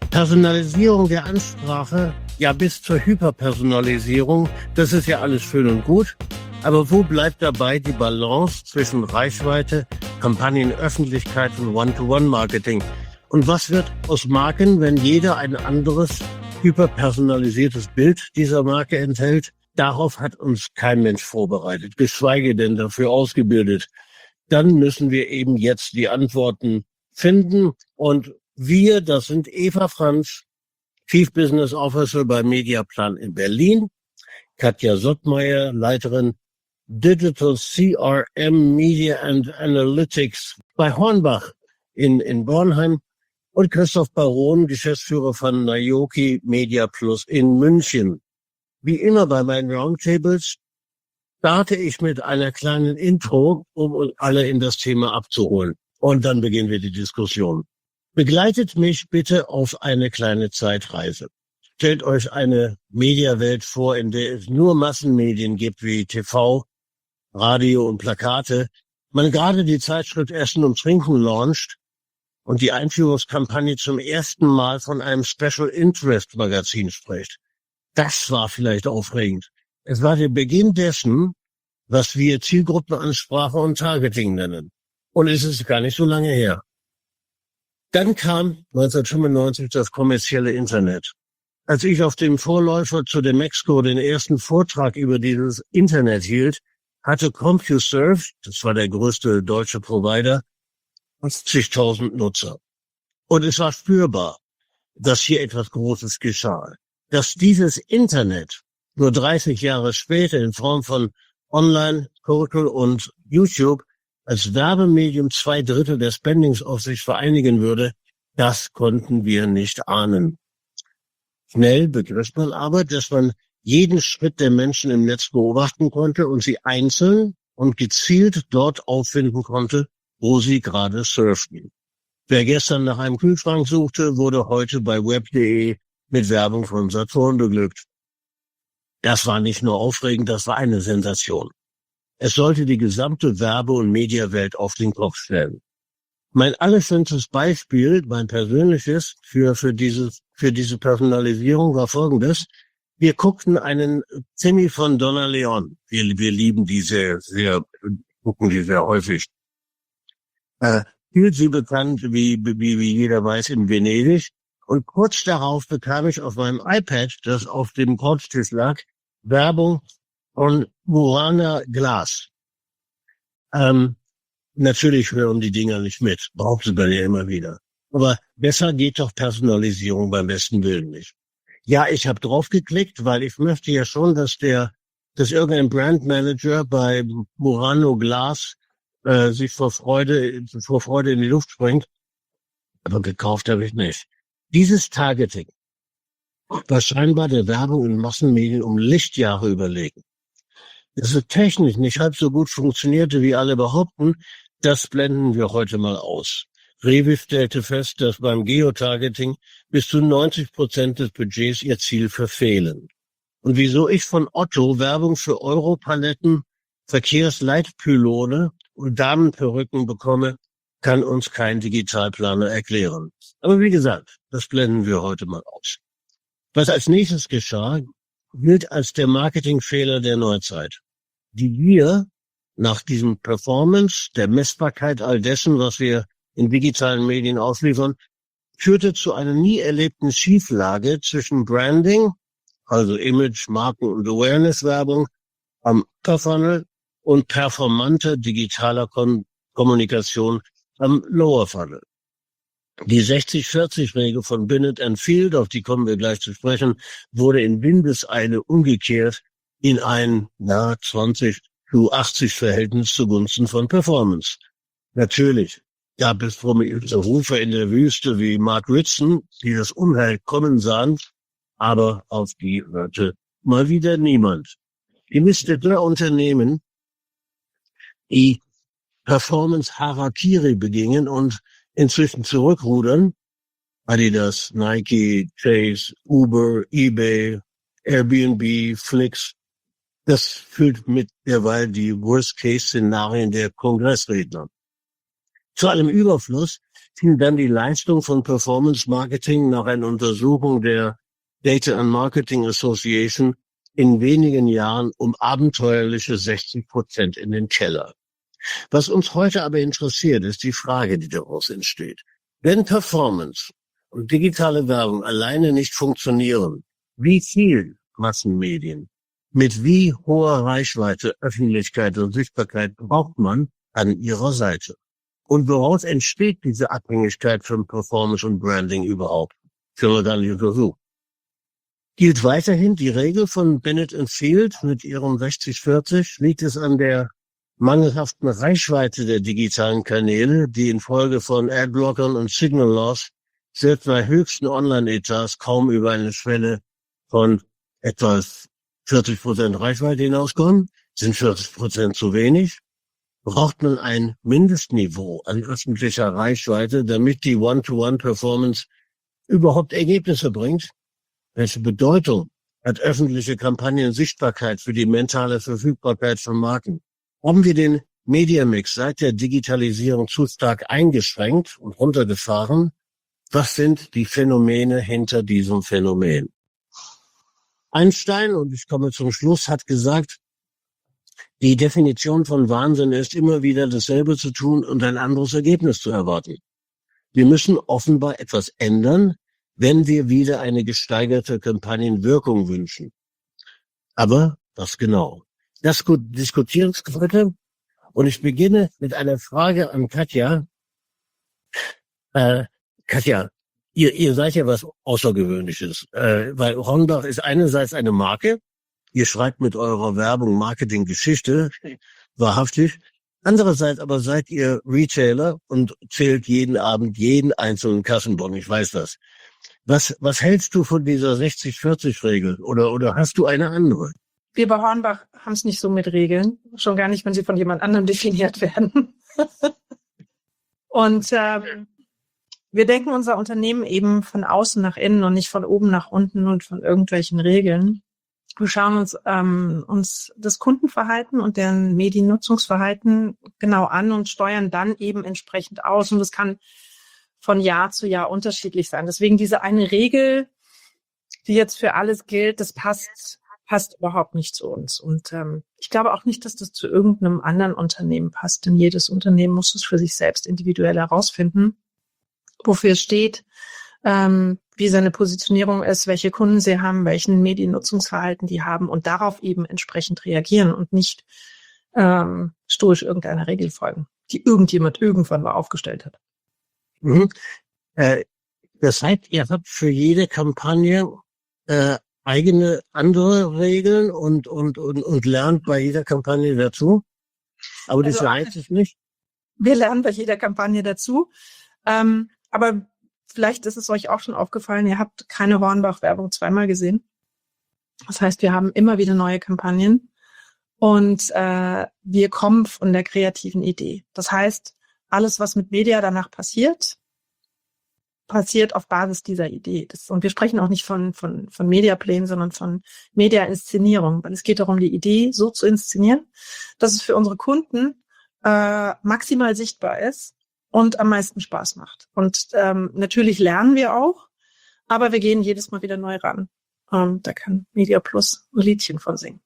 Personalisierung der Ansprache, ja bis zur Hyperpersonalisierung, das ist ja alles schön und gut. Aber wo bleibt dabei die Balance zwischen Reichweite, Kampagnenöffentlichkeit und One-to-One-Marketing? Und was wird aus Marken, wenn jeder ein anderes, hyperpersonalisiertes Bild dieser Marke enthält? Darauf hat uns kein Mensch vorbereitet, geschweige denn dafür ausgebildet. Dann müssen wir eben jetzt die Antworten finden. Und wir, das sind Eva Franz, Chief Business Officer bei Mediaplan in Berlin, Katja Sottmeier, Leiterin Digital CRM Media and Analytics bei Hornbach in Bornheim und Christoph Baron, Geschäftsführer von Naoki Media Plus in München. Wie immer bei meinen Roundtables starte ich mit einer kleinen Intro, um uns alle in das Thema abzuholen. Und dann beginnen wir die Diskussion. Begleitet mich bitte auf eine kleine Zeitreise. Stellt euch eine Mediawelt vor, in der es nur Massenmedien gibt wie TV, Radio und Plakate. Man gerade die Zeitschrift Essen und Trinken launcht und die Einführungskampagne zum ersten Mal von einem Special Interest Magazin spricht. Das war vielleicht aufregend. Es war der Beginn dessen, was wir Zielgruppenansprache und Targeting nennen. Und es ist gar nicht so lange her. Dann kam 1995 das kommerzielle Internet. Als ich auf dem Vorläufer zu dem Demexco den ersten Vortrag über dieses Internet hielt, hatte CompuServe, das war der größte deutsche Provider, 50.000 Nutzer. Und es war spürbar, dass hier etwas Großes geschah. Dass dieses Internet nur 30 Jahre später in Form von Online, Total und YouTube als Werbemedium 2/3 der Spendings auf sich vereinigen würde, das konnten wir nicht ahnen. Schnell begriff man aber, dass man jeden Schritt der Menschen im Netz beobachten konnte und sie einzeln und gezielt dort auffinden konnte, wo sie gerade surften. Wer gestern nach einem Kühlschrank suchte, wurde heute bei web.de mit Werbung von Saturn beglückt. Das war nicht nur aufregend, das war eine Sensation. Es sollte die gesamte Werbe- und Mediawelt auf den Kopf stellen. Mein allerschönstes Beispiel, mein persönliches, für diese Personalisierung war folgendes. Wir guckten einen Krimi von Donna Leon. Wir lieben die gucken die sehr häufig. Hielt sie bekannt, wie jeder weiß, in Venedig. Und kurz darauf bekam ich auf meinem iPad, das auf dem Couchtisch lag, Werbung von Murana Glas. Natürlich hören die Dinger nicht mit, behauptet man ja immer wieder. Aber besser geht doch Personalisierung beim besten Willen nicht. Ja, ich habe draufgeklickt, weil ich möchte ja schon, dass irgendein Brandmanager bei Murano Glas sich vor Freude in die Luft springt. Aber gekauft habe ich nicht. Dieses Targeting war scheinbar der Werbung in Massenmedien um Lichtjahre überlegen. Dass es technisch nicht halb so gut funktionierte, wie alle behaupten, das blenden wir heute mal aus. Rewe stellte fest, dass beim Geotargeting bis zu 90% des Budgets ihr Ziel verfehlen. Und wieso ich von Otto Werbung für Europaletten, Verkehrsleitpylone und Damenperücken bekomme, kann uns kein Digitalplaner erklären. Aber wie gesagt, das blenden wir heute mal aus. Was als nächstes geschah, gilt als der Marketingfehler der Neuzeit, die wir nach diesem Performance, der Messbarkeit all dessen, was wir in digitalen Medien ausliefern, führte zu einer nie erlebten Schieflage zwischen Branding, also Image, Marken- und Awareness-Werbung am Upper Funnel und performanter digitaler Kommunikation am Lower Funnel. Die 60-40-Regel von Binet and Field, auf die kommen wir gleich zu sprechen, wurde in Windeseile umgekehrt in ein 20:80 Verhältnis zugunsten von Performance. Natürlich gab es prominente Rufe in der Wüste wie Mark Ritson, die das Unheil kommen sahen, aber auf die hörte mal wieder niemand. Die Liste der Unternehmen, die Performance-Harakiri begingen und inzwischen zurückrudern, Adidas, Nike, Chase, Uber, eBay, Airbnb, Flix, das füllt mit derweil die Worst-Case-Szenarien der Kongressredner. Zu allem Überfluss fiel dann die Leistung von Performance Marketing nach einer Untersuchung der Data and Marketing Association in wenigen Jahren um abenteuerliche 60% in den Keller. Was uns heute aber interessiert, ist die Frage, die daraus entsteht. Wenn Performance und digitale Werbung alleine nicht funktionieren, wie viel Massenmedien mit wie hoher Reichweite, Öffentlichkeit und Sichtbarkeit braucht man an ihrer Seite? Und woraus entsteht diese Abhängigkeit von Performance und Branding überhaupt? Können wir dann untersuchen. Gilt weiterhin die Regel von Bennett and Field mit ihrem 60-40? Liegt es an der mangelhaften Reichweite der digitalen Kanäle, die infolge von Adblockern und Signal Loss selbst bei höchsten Online-Etats kaum über eine Schwelle von etwa 40% Reichweite hinauskommen? Sind 40% zu wenig? Braucht man ein Mindestniveau an öffentlicher Reichweite, damit die One-to-One-Performance überhaupt Ergebnisse bringt? Welche Bedeutung hat öffentliche Kampagnen-Sichtbarkeit für die mentale Verfügbarkeit von Marken? Haben wir den Mediamix seit der Digitalisierung zu stark eingeschränkt und runtergefahren? Was sind die Phänomene hinter diesem Phänomen? Einstein, und ich komme zum Schluss, hat gesagt, die Definition von Wahnsinn ist, immer wieder dasselbe zu tun und ein anderes Ergebnis zu erwarten. Wir müssen offenbar etwas ändern, wenn wir wieder eine gesteigerte Kampagnenwirkung wünschen. Aber was genau? Das diskutieren wir heute. Und ich beginne mit einer Frage an Katja. Katja, ihr seid ja was Außergewöhnliches, weil Hornbach ist einerseits eine Marke. Ihr schreibt mit eurer Werbung Marketinggeschichte, wahrhaftig. Andererseits aber seid ihr Retailer und zählt jeden Abend jeden einzelnen Kassenbon. Ich weiß das. Was hältst du von dieser 60-40-Regel? Oder hast du eine andere? Wir bei Hornbach haben es nicht so mit Regeln. Schon gar nicht, wenn sie von jemand anderem definiert werden. Und wir denken unser Unternehmen eben von außen nach innen und nicht von oben nach unten und von irgendwelchen Regeln. Wir schauen uns das Kundenverhalten und deren Mediennutzungsverhalten genau an und steuern dann eben entsprechend aus. Und das kann von Jahr zu Jahr unterschiedlich sein. Deswegen diese eine Regel, die jetzt für alles gilt, das passt überhaupt nicht zu uns. Und ich glaube auch nicht, dass das zu irgendeinem anderen Unternehmen passt. Denn jedes Unternehmen muss es für sich selbst individuell herausfinden, wofür es steht, wie seine Positionierung ist, welche Kunden sie haben, welchen Mediennutzungsverhalten die haben und darauf eben entsprechend reagieren und nicht stoisch irgendeiner Regel folgen, die irgendjemand irgendwann mal aufgestellt hat. Mhm. Das heißt, ihr habt für jede Kampagne eigene andere Regeln und lernt bei jeder Kampagne dazu. Aber das reicht es nicht. Wir lernen bei jeder Kampagne dazu. Aber vielleicht ist es euch auch schon aufgefallen, ihr habt keine Hornbach-Werbung zweimal gesehen. Das heißt, wir haben immer wieder neue Kampagnen und wir kommen von der kreativen Idee. Das heißt, alles, was mit Media danach passiert auf Basis dieser Idee. Und wir sprechen auch nicht von Mediaplänen, sondern von Media-Inszenierung. Weil es geht darum, die Idee so zu inszenieren, dass es für unsere Kunden maximal sichtbar ist und am meisten Spaß macht. Und natürlich lernen wir auch, aber wir gehen jedes Mal wieder neu ran. Da kann Media Plus ein Liedchen von singen.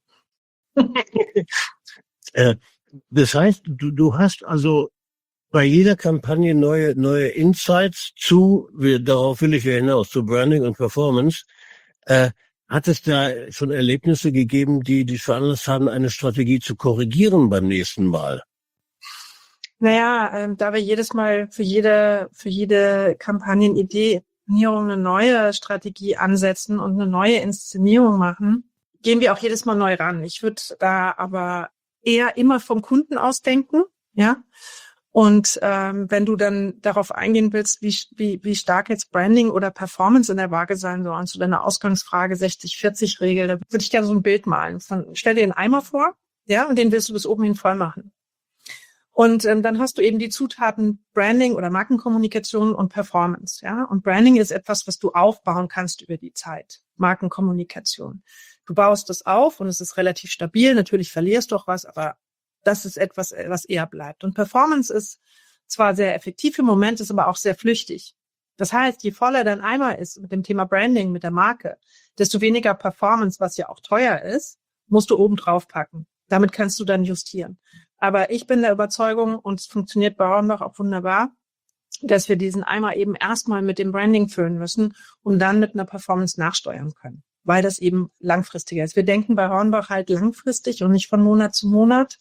Das heißt, du hast also bei jeder Kampagne neue Insights darauf will ich ja hinaus, zu Branding und Performance. Hat es da schon Erlebnisse gegeben, die dich veranlasst haben, eine Strategie zu korrigieren beim nächsten Mal? Naja, da wir jedes Mal für jede Kampagnenidee eine neue Strategie ansetzen und eine neue Inszenierung machen, gehen wir auch jedes Mal neu ran. Ich würde da aber eher immer vom Kunden aus denken, ja. Und wenn du dann darauf eingehen willst, wie stark jetzt Branding oder Performance in der Waage sein soll, zu deiner Ausgangsfrage 60-40-Regel, da würde ich gerne so ein Bild malen. Stell dir einen Eimer vor, ja, und den willst du bis oben hin voll machen. Und dann hast du eben die Zutaten Branding oder Markenkommunikation und Performance, ja. Und Branding ist etwas, was du aufbauen kannst über die Zeit. Markenkommunikation. Du baust es auf und es ist relativ stabil. Natürlich verlierst du auch was, aber das ist etwas, was eher bleibt. Und Performance ist zwar sehr effektiv im Moment, ist aber auch sehr flüchtig. Das heißt, je voller dein Eimer ist mit dem Thema Branding, mit der Marke, desto weniger Performance, was ja auch teuer ist, musst du oben drauf packen. Damit kannst du dann justieren. Aber ich bin der Überzeugung, und es funktioniert bei Hornbach auch wunderbar, dass wir diesen Eimer eben erstmal mit dem Branding füllen müssen und dann mit einer Performance nachsteuern können, weil das eben langfristiger ist. Wir denken bei Hornbach halt langfristig und nicht von Monat zu Monat.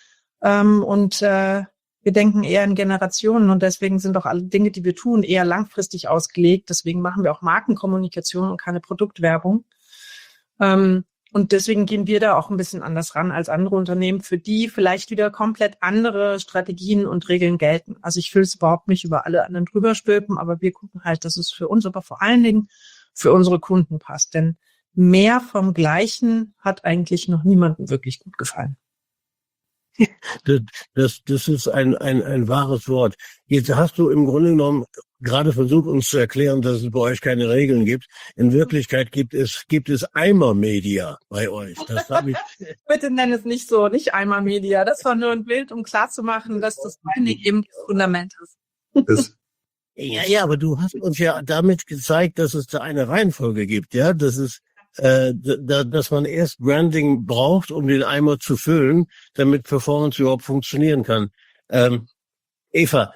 Wir denken eher in Generationen und deswegen sind auch alle Dinge, die wir tun, eher langfristig ausgelegt. Deswegen machen wir auch Markenkommunikation und keine Produktwerbung. Und deswegen gehen wir da auch ein bisschen anders ran als andere Unternehmen, für die vielleicht wieder komplett andere Strategien und Regeln gelten. Also ich will es überhaupt nicht über alle anderen drüber stülpen, aber wir gucken halt, dass es für uns, aber vor allen Dingen für unsere Kunden passt. Denn mehr vom Gleichen hat eigentlich noch niemandem wirklich gut gefallen. Das ist ein wahres Wort. Jetzt hast du im Grunde genommen gerade versucht, uns zu erklären, dass es bei euch keine Regeln gibt. In Wirklichkeit gibt es Eimer-Media bei euch. Das habe ich. Bitte nenn es nicht so, nicht Eimer-Media. Das war nur ein Bild, um klarzumachen, dass das Branding eben das Fundament ist. Ja, aber du hast uns ja damit gezeigt, dass es da eine Reihenfolge gibt, ja, dass man erst Branding braucht, um den Eimer zu füllen, damit Performance überhaupt funktionieren kann. Eva,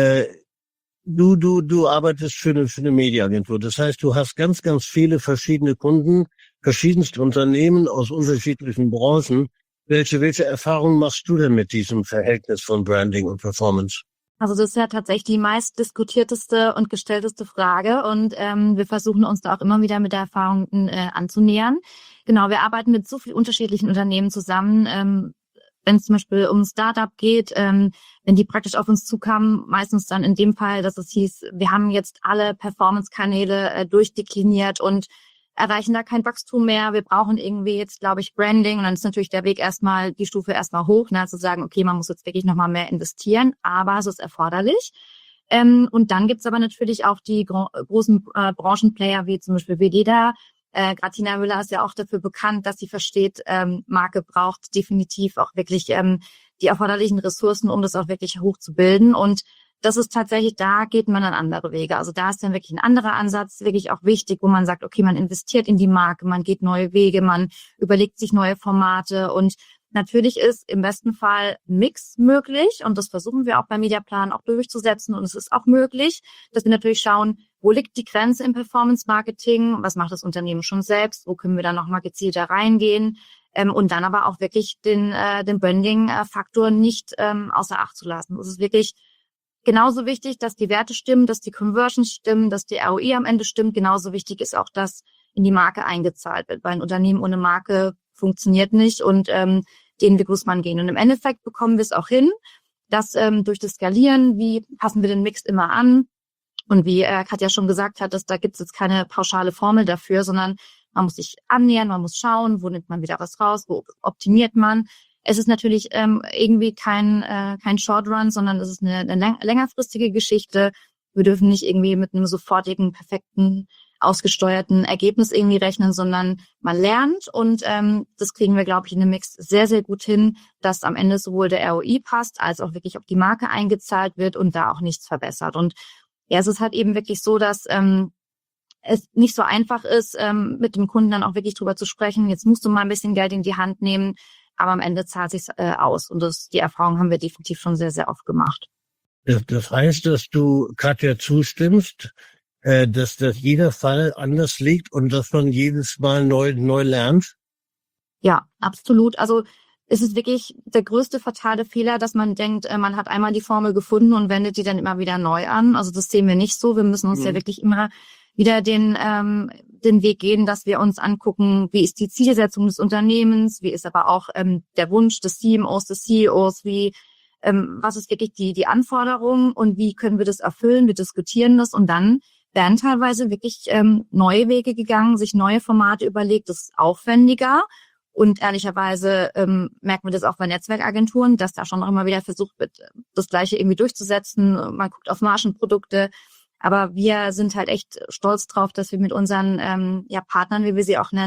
du arbeitest für eine Mediaagentur. Das heißt, du hast ganz, ganz viele verschiedene Kunden, verschiedenste Unternehmen aus unterschiedlichen Branchen. Welche Erfahrungen machst du denn mit diesem Verhältnis von Branding und Performance? Also das ist ja tatsächlich die meist diskutierteste und gestellteste Frage und wir versuchen uns da auch immer wieder mit der Erfahrung anzunähern. Genau, wir arbeiten mit so vielen unterschiedlichen Unternehmen zusammen. Wenn es zum Beispiel um ein Startup geht, wenn die praktisch auf uns zukamen, meistens dann in dem Fall, dass es hieß, wir haben jetzt alle Performance-Kanäle durchdekliniert und erreichen da kein Wachstum mehr. Wir brauchen irgendwie jetzt, glaube ich, Branding. Und dann ist natürlich der Weg erstmal, die Stufe erstmal hoch, ne, zu sagen, okay, man muss jetzt wirklich nochmal mehr investieren, aber es ist erforderlich. Und dann gibt's aber natürlich auch die großen Branchenplayer, wie zum Beispiel Veleda. Tina Müller ist ja auch dafür bekannt, dass sie versteht, Marke braucht definitiv auch wirklich die erforderlichen Ressourcen, um das auch wirklich hochzubilden. Und das ist tatsächlich, da geht man dann andere Wege. Also da ist dann wirklich ein anderer Ansatz wirklich auch wichtig, wo man sagt, okay, man investiert in die Marke, man geht neue Wege, man überlegt sich neue Formate und natürlich ist im besten Fall ein Mix möglich und das versuchen wir auch beim Mediaplan auch durchzusetzen und es ist auch möglich, dass wir natürlich schauen, wo liegt die Grenze im Performance-Marketing, was macht das Unternehmen schon selbst, wo können wir da nochmal gezielter reingehen und dann aber auch wirklich den Branding-Faktor nicht außer Acht zu lassen. Es ist wirklich genauso wichtig, dass die Werte stimmen, dass die Conversions stimmen, dass die ROI am Ende stimmt. Genauso wichtig ist auch, dass in die Marke eingezahlt wird, weil ein Unternehmen ohne Marke funktioniert nicht und den Weg muss man gehen. Und im Endeffekt bekommen wir es auch hin, dass durch das Skalieren, wie passen wir den Mix immer an und wie Katja schon gesagt hat, da gibt es jetzt keine pauschale Formel dafür, sondern man muss sich annähern, man muss schauen, wo nimmt man wieder was raus, wo optimiert man. Es ist natürlich irgendwie kein Shortrun, sondern es ist eine längerfristige Geschichte. Wir dürfen nicht irgendwie mit einem sofortigen, perfekten, ausgesteuerten Ergebnis irgendwie rechnen, sondern man lernt und das kriegen wir, glaube ich, in dem Mix sehr, sehr gut hin, dass am Ende sowohl der ROI passt, als auch wirklich auf die Marke eingezahlt wird und da auch nichts verbessert. Und ja, es ist halt eben wirklich so, dass es nicht so einfach ist, mit dem Kunden dann auch wirklich drüber zu sprechen. Jetzt musst du mal ein bisschen Geld in die Hand nehmen, aber am Ende zahlt sich's aus. Und die Erfahrung haben wir definitiv schon sehr, sehr oft gemacht. Das heißt, dass du Katja zustimmst, dass jeder Fall anders liegt und dass man jedes Mal neu lernt? Ja, absolut. Also es ist wirklich der größte fatale Fehler, dass man denkt, man hat einmal die Formel gefunden und wendet die dann immer wieder neu an. Also das sehen wir nicht so. Wir müssen uns ja wirklich immer wieder den Weg gehen, dass wir uns angucken, wie ist die Zielsetzung des Unternehmens, wie ist aber auch der Wunsch des CMOs, des CEOs, was ist wirklich die Anforderung und wie können wir das erfüllen. Wir diskutieren das und dann werden teilweise wirklich neue Wege gegangen, sich neue Formate überlegt, das ist aufwendiger. Und ehrlicherweise merken wir das auch bei Netzwerkagenturen, dass da schon noch immer wieder versucht wird, das Gleiche irgendwie durchzusetzen. Man guckt auf Margenprodukte. Aber wir sind halt echt stolz drauf, dass wir mit unseren Partnern, wie wir sie auch nennen,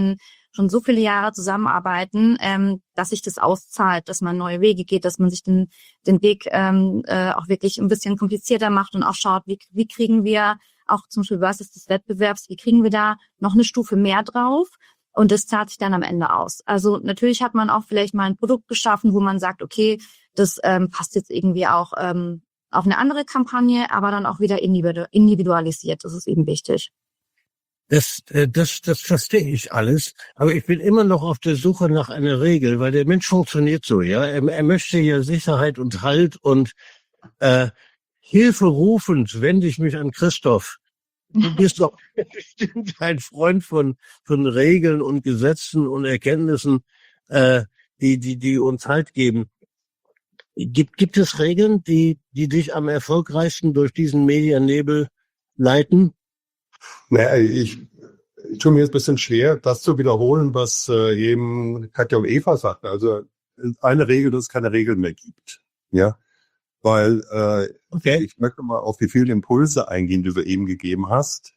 schon so viele Jahre zusammenarbeiten, dass sich das auszahlt, dass man neue Wege geht, dass man sich den Weg auch wirklich ein bisschen komplizierter macht und auch schaut, wie kriegen wir auch zum Beispiel versus des Wettbewerbs, wie kriegen wir da noch eine Stufe mehr drauf? Und das zahlt sich dann am Ende aus. Also natürlich hat man auch vielleicht mal ein Produkt geschaffen, wo man sagt, okay, das passt jetzt irgendwie auch auf eine andere Kampagne, aber dann auch wieder individualisiert. Das ist eben wichtig. Das verstehe ich alles, aber ich bin immer noch auf der Suche nach einer Regel, weil der Mensch funktioniert so, ja. Er möchte ja Sicherheit und Halt und Hilfe rufend wende ich mich an Christoph. Du bist doch bestimmt ein Freund von Regeln und Gesetzen und Erkenntnissen, die uns Halt geben. Gibt es Regeln, die dich am erfolgreichsten durch diesen Mediennebel leiten? Naja, ich tue mir jetzt ein bisschen schwer, das zu wiederholen, was eben Katja und Eva sagten. Also eine Regel, dass es keine Regeln mehr gibt. Ja, weil Okay. ich möchte mal auf die vielen Impulse eingehen, die du eben gegeben hast.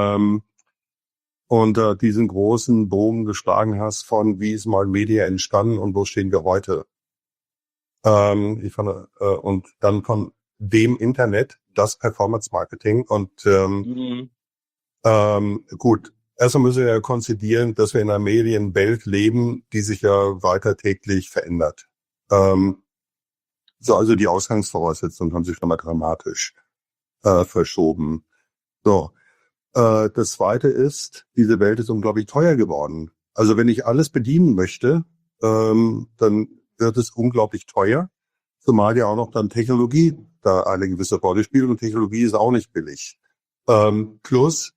Und diesen großen Bogen geschlagen hast von wie ist mal Media entstanden und wo stehen wir heute. Ich fand, und dann von dem Internet, das Performance Marketing und gut, erstmal müssen wir ja konzidieren, dass wir in einer Medienwelt leben, die sich ja weiter täglich verändert. So, also die Ausgangsvoraussetzungen haben sich schon mal dramatisch verschoben. So, das Zweite ist, diese Welt ist unglaublich teuer geworden. Also wenn ich alles bedienen möchte, dann wird es unglaublich teuer, zumal ja auch noch dann Technologie da eine gewisse Rolle spielt und Technologie ist auch nicht billig. Plus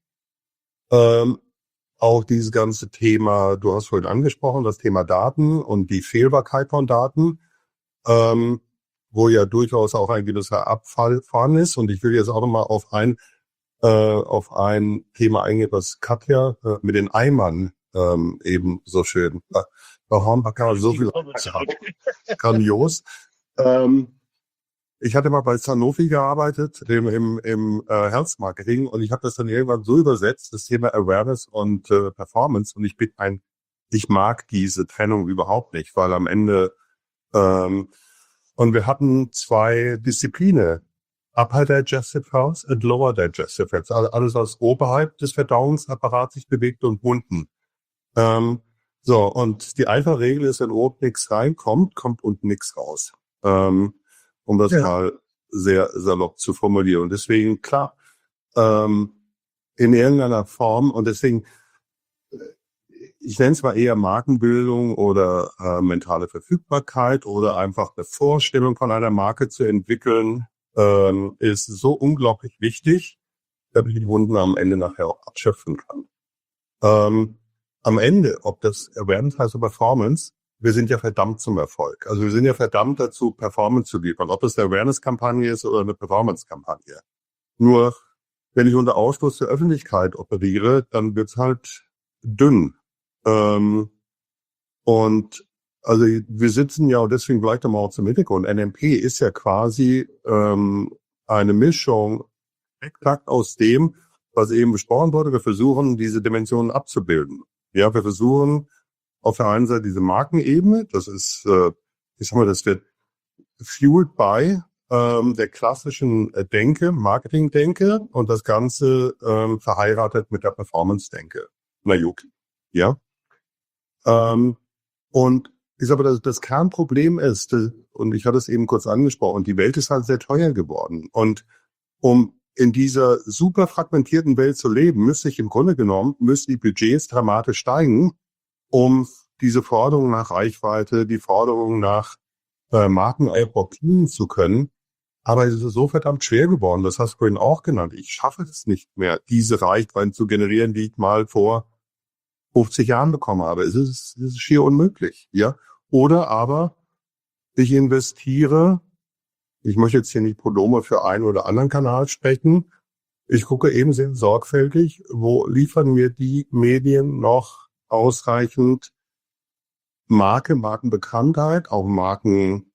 auch dieses ganze Thema, du hast vorhin angesprochen, das Thema Daten und die Fehlbarkeit von Daten, wo ja durchaus auch ein gewisser Abfall vorhanden ist. Und ich will jetzt auch nochmal auf ein Thema eingehen, was Katja mit den Eimern eben so schön. Bei Hornbach kann man so viel sagen. Grandios. Ich hatte mal bei Sanofi gearbeitet, im Health Marketing, und ich habe das dann irgendwann so übersetzt, das Thema Awareness und Performance. Und ich mag diese Trennung überhaupt nicht, weil am Ende und wir hatten zwei Disziplinen, Upper Digestive Health und Lower Digestive Health, also alles, was oberhalb des Verdauungsapparats sich bewegt und unten. So, und die einfache Regel ist, wenn oben nichts reinkommt, kommt unten nichts raus. Um das mal sehr salopp zu formulieren. Und deswegen, klar, in irgendeiner Form, und deswegen, ich nenne es mal eher Markenbildung oder mentale Verfügbarkeit oder einfach eine Vorstellung von einer Marke zu entwickeln, ist so unglaublich wichtig, dass ich die Wunden am Ende nachher auch abschöpfen kann. Am Ende, ob das Awareness heißt oder Performance, wir sind ja verdammt zum Erfolg. Also wir sind ja verdammt dazu, Performance zu liefern, ob es eine Awareness-Kampagne ist oder eine Performance-Kampagne. Nur, wenn ich unter Ausschluss der Öffentlichkeit operiere, dann wird's halt dünn. Und also wir sitzen ja, und deswegen vielleicht einmal auch zum Hintergrund, NMP ist ja quasi eine Mischung exakt aus dem, was eben besprochen wurde. Wir versuchen, diese Dimensionen abzubilden. Ja, wir versuchen auf der einen Seite diese Markenebene, das ist, ich sag mal, das wird fueled by der klassischen Marketing-Denke und das Ganze verheiratet mit der Performance-Denke. Na Yuki, ja. Und ich sage, das Kernproblem ist, und ich hatte es eben kurz angesprochen, die Welt ist halt sehr teuer geworden. Und um in dieser super fragmentierten Welt zu leben, müssten die Budgets dramatisch steigen, um diese Forderung nach Reichweite, die Forderung nach Marken bedienen zu können. Aber es ist so verdammt schwer geworden, das hast du vorhin auch genannt. Ich schaffe es nicht mehr, diese Reichweiten zu generieren, die ich mal vor 50 Jahren bekommen habe. Es ist schier unmöglich, ja. Oder aber ich investiere, ich möchte jetzt hier nicht pro Domo für einen oder anderen Kanal sprechen, ich gucke eben sehr sorgfältig, wo liefern mir die Medien noch ausreichend Markenbekanntheit, auch Marken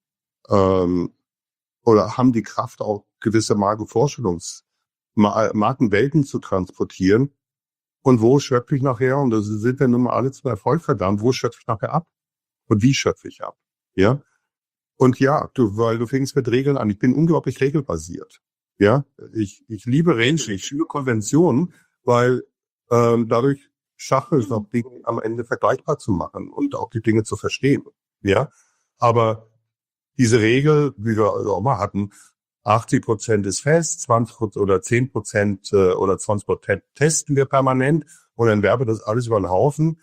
oder haben die Kraft, auch gewisse Markenwelten zu transportieren, Und wo schöpfe ich nachher, und das sind wir nun mal alle zum Erfolg verdammt, wo schöpfe ich nachher ab? Und wie schöpfe ich ab? Ja? Und ja, weil du fängst mit Regeln an. Ich bin unglaublich regelbasiert. Ja? Ich liebe Regeln, ich liebe Konventionen, weil dadurch schaffe ich es auch, Dinge am Ende vergleichbar zu machen und auch die Dinge zu verstehen. Ja? Aber diese Regel, wie wir also auch mal hatten, 80% ist fest, 20% oder 10% oder 20% testen wir permanent und dann werbe das alles über den Haufen.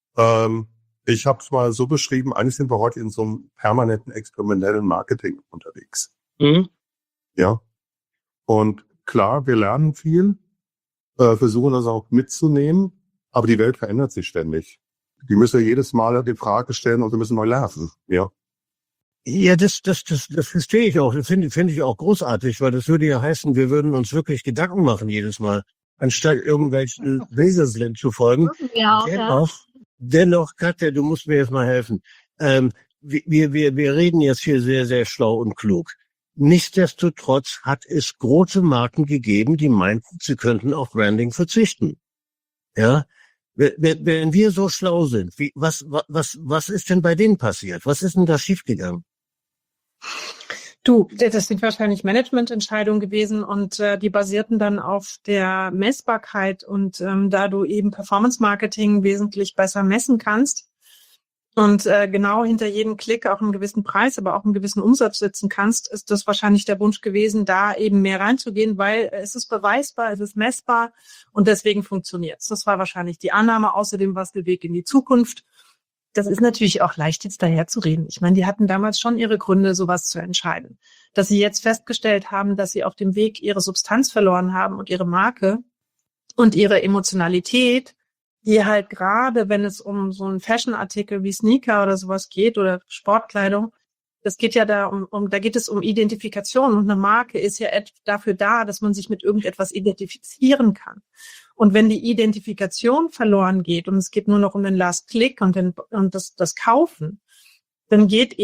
Ich habe es mal so beschrieben, eigentlich sind wir heute in so einem permanenten experimentellen Marketing unterwegs. Mhm. Ja. Und klar, wir lernen viel, versuchen das auch mitzunehmen, aber die Welt verändert sich ständig. Die müssen jedes Mal die Frage stellen und wir müssen neu lernen. Ja. Ja, das verstehe ich auch. Das finde ich auch großartig, weil das würde ja heißen, wir würden uns wirklich Gedanken machen jedes Mal, anstatt irgendwelchen Laserslint zu folgen. Ja, Dennoch, Katja, du musst mir jetzt mal helfen. Wir reden jetzt hier sehr, sehr schlau und klug. Nichtsdestotrotz hat es große Marken gegeben, die meinten, sie könnten auf Branding verzichten. Ja. Wenn wir so schlau sind, was ist denn bei denen passiert? Was ist denn da schiefgegangen? Du, das sind wahrscheinlich Managemententscheidungen gewesen und die basierten dann auf der Messbarkeit und da du eben Performance-Marketing wesentlich besser messen kannst und genau hinter jedem Klick auch einen gewissen Preis, aber auch einen gewissen Umsatz setzen kannst, ist das wahrscheinlich der Wunsch gewesen, da eben mehr reinzugehen, weil es ist beweisbar, es ist messbar und deswegen funktioniert es. Das war wahrscheinlich die Annahme. Außerdem war es der Weg in die Zukunft. Das ist natürlich auch leicht, jetzt daher zu reden. Ich meine, die hatten damals schon ihre Gründe, sowas zu entscheiden. Dass sie jetzt festgestellt haben, dass sie auf dem Weg ihre Substanz verloren haben und ihre Marke und ihre Emotionalität, die halt gerade, wenn es um so einen Fashion-Artikel wie Sneaker oder sowas geht oder Sportkleidung, das geht ja da da geht es um Identifikation und eine Marke ist ja dafür da, dass man sich mit irgendetwas identifizieren kann. Und wenn die Identifikation verloren geht und es geht nur noch um den Last Click und das Kaufen, dann geht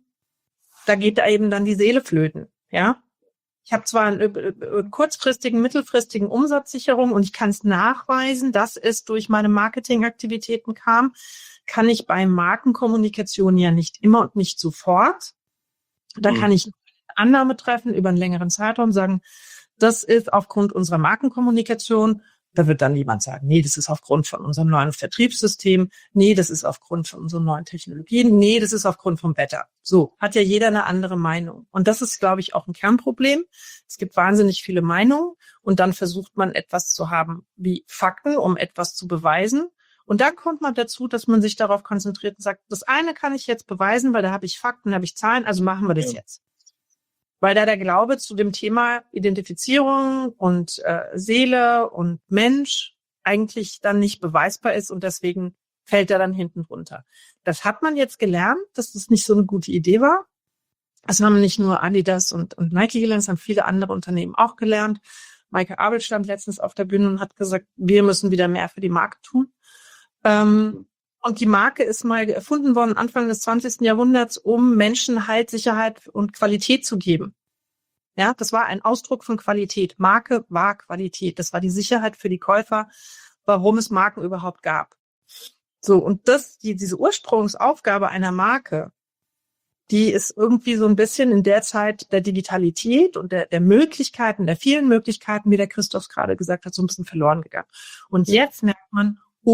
da eben dann die Seele flöten, ja. Ich habe zwar eine kurzfristigen, mittelfristigen Umsatzsicherung und ich kann es nachweisen, dass es durch meine Marketingaktivitäten kam, kann ich bei Markenkommunikation ja nicht immer und nicht sofort. Da kann ich eine Annahme treffen über einen längeren Zeitraum, sagen, das ist aufgrund unserer Markenkommunikation. Da wird dann jemand sagen, nee, das ist aufgrund von unserem neuen Vertriebssystem, nee, das ist aufgrund von unseren neuen Technologien, nee, das ist aufgrund vom Wetter. So, hat ja jeder eine andere Meinung. Und das ist, glaube ich, auch ein Kernproblem. Es gibt wahnsinnig viele Meinungen und dann versucht man etwas zu haben wie Fakten, um etwas zu beweisen. Und dann kommt man dazu, dass man sich darauf konzentriert und sagt, das eine kann ich jetzt beweisen, weil da habe ich Fakten, da habe ich Zahlen, also machen wir das jetzt. Weil da der Glaube zu dem Thema Identifizierung und Seele und Mensch eigentlich dann nicht beweisbar ist und deswegen fällt er dann hinten runter. Das hat man jetzt gelernt, dass das nicht so eine gute Idee war. Das haben nicht nur Adidas und Nike gelernt, das haben viele andere Unternehmen auch gelernt. Michael Abel stand letztens auf der Bühne und hat gesagt, wir müssen wieder mehr für die Marke tun. Und die Marke ist mal erfunden worden Anfang des 20. Jahrhunderts, um Menschen halt Sicherheit und Qualität zu geben. Ja, das war ein Ausdruck von Qualität. Marke war Qualität. Das war die Sicherheit für die Käufer, warum es Marken überhaupt gab. So, und diese Ursprungsaufgabe einer Marke, die ist irgendwie so ein bisschen in der Zeit der Digitalität und der Möglichkeiten, der vielen Möglichkeiten, wie der Christoph gerade gesagt hat, so ein bisschen verloren gegangen. Und jetzt merkt man,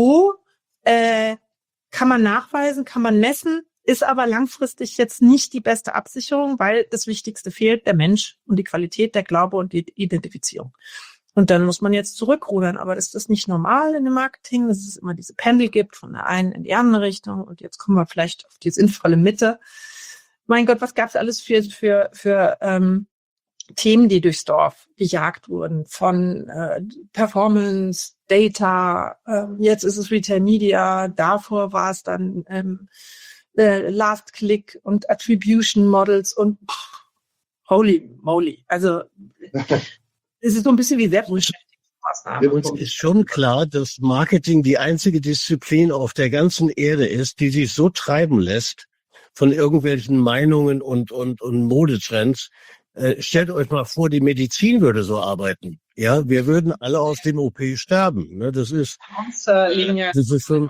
kann man nachweisen, kann man messen, ist aber langfristig jetzt nicht die beste Absicherung, weil das Wichtigste fehlt, der Mensch und die Qualität, der Glaube und die Identifizierung. Und dann muss man jetzt zurückrudern. Aber das ist nicht normal in dem Marketing, dass es immer diese Pendel gibt von der einen in die andere Richtung. Und jetzt kommen wir vielleicht auf die sinnvolle Mitte. Mein Gott, was gab es alles für Themen, die durchs Dorf gejagt wurden, von Performance, Data, jetzt ist es Retail Media, davor war es dann Last Click und Attribution Models und holy moly. Also es ist so ein bisschen wie Selbstbeschäftigungsmaßnahme. Uns ist schon klar, dass Marketing die einzige Disziplin auf der ganzen Erde ist, die sich so treiben lässt von irgendwelchen Meinungen und Modetrends, Stellt euch mal vor, die Medizin würde so arbeiten. Ja, wir würden alle aus dem OP sterben. Ne? Das ist schon.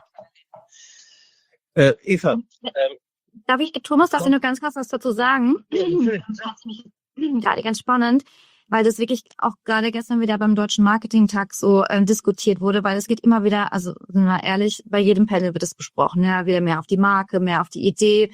Eva. Thomas, darf ich nur ganz kurz was dazu sagen? Gerade ganz spannend, weil das wirklich auch gerade gestern wieder beim Deutschen Marketing-Tag so diskutiert wurde, weil es geht immer wieder, also sind wir ehrlich, bei jedem Panel wird es besprochen, ja, wieder mehr auf die Marke, mehr auf die Idee.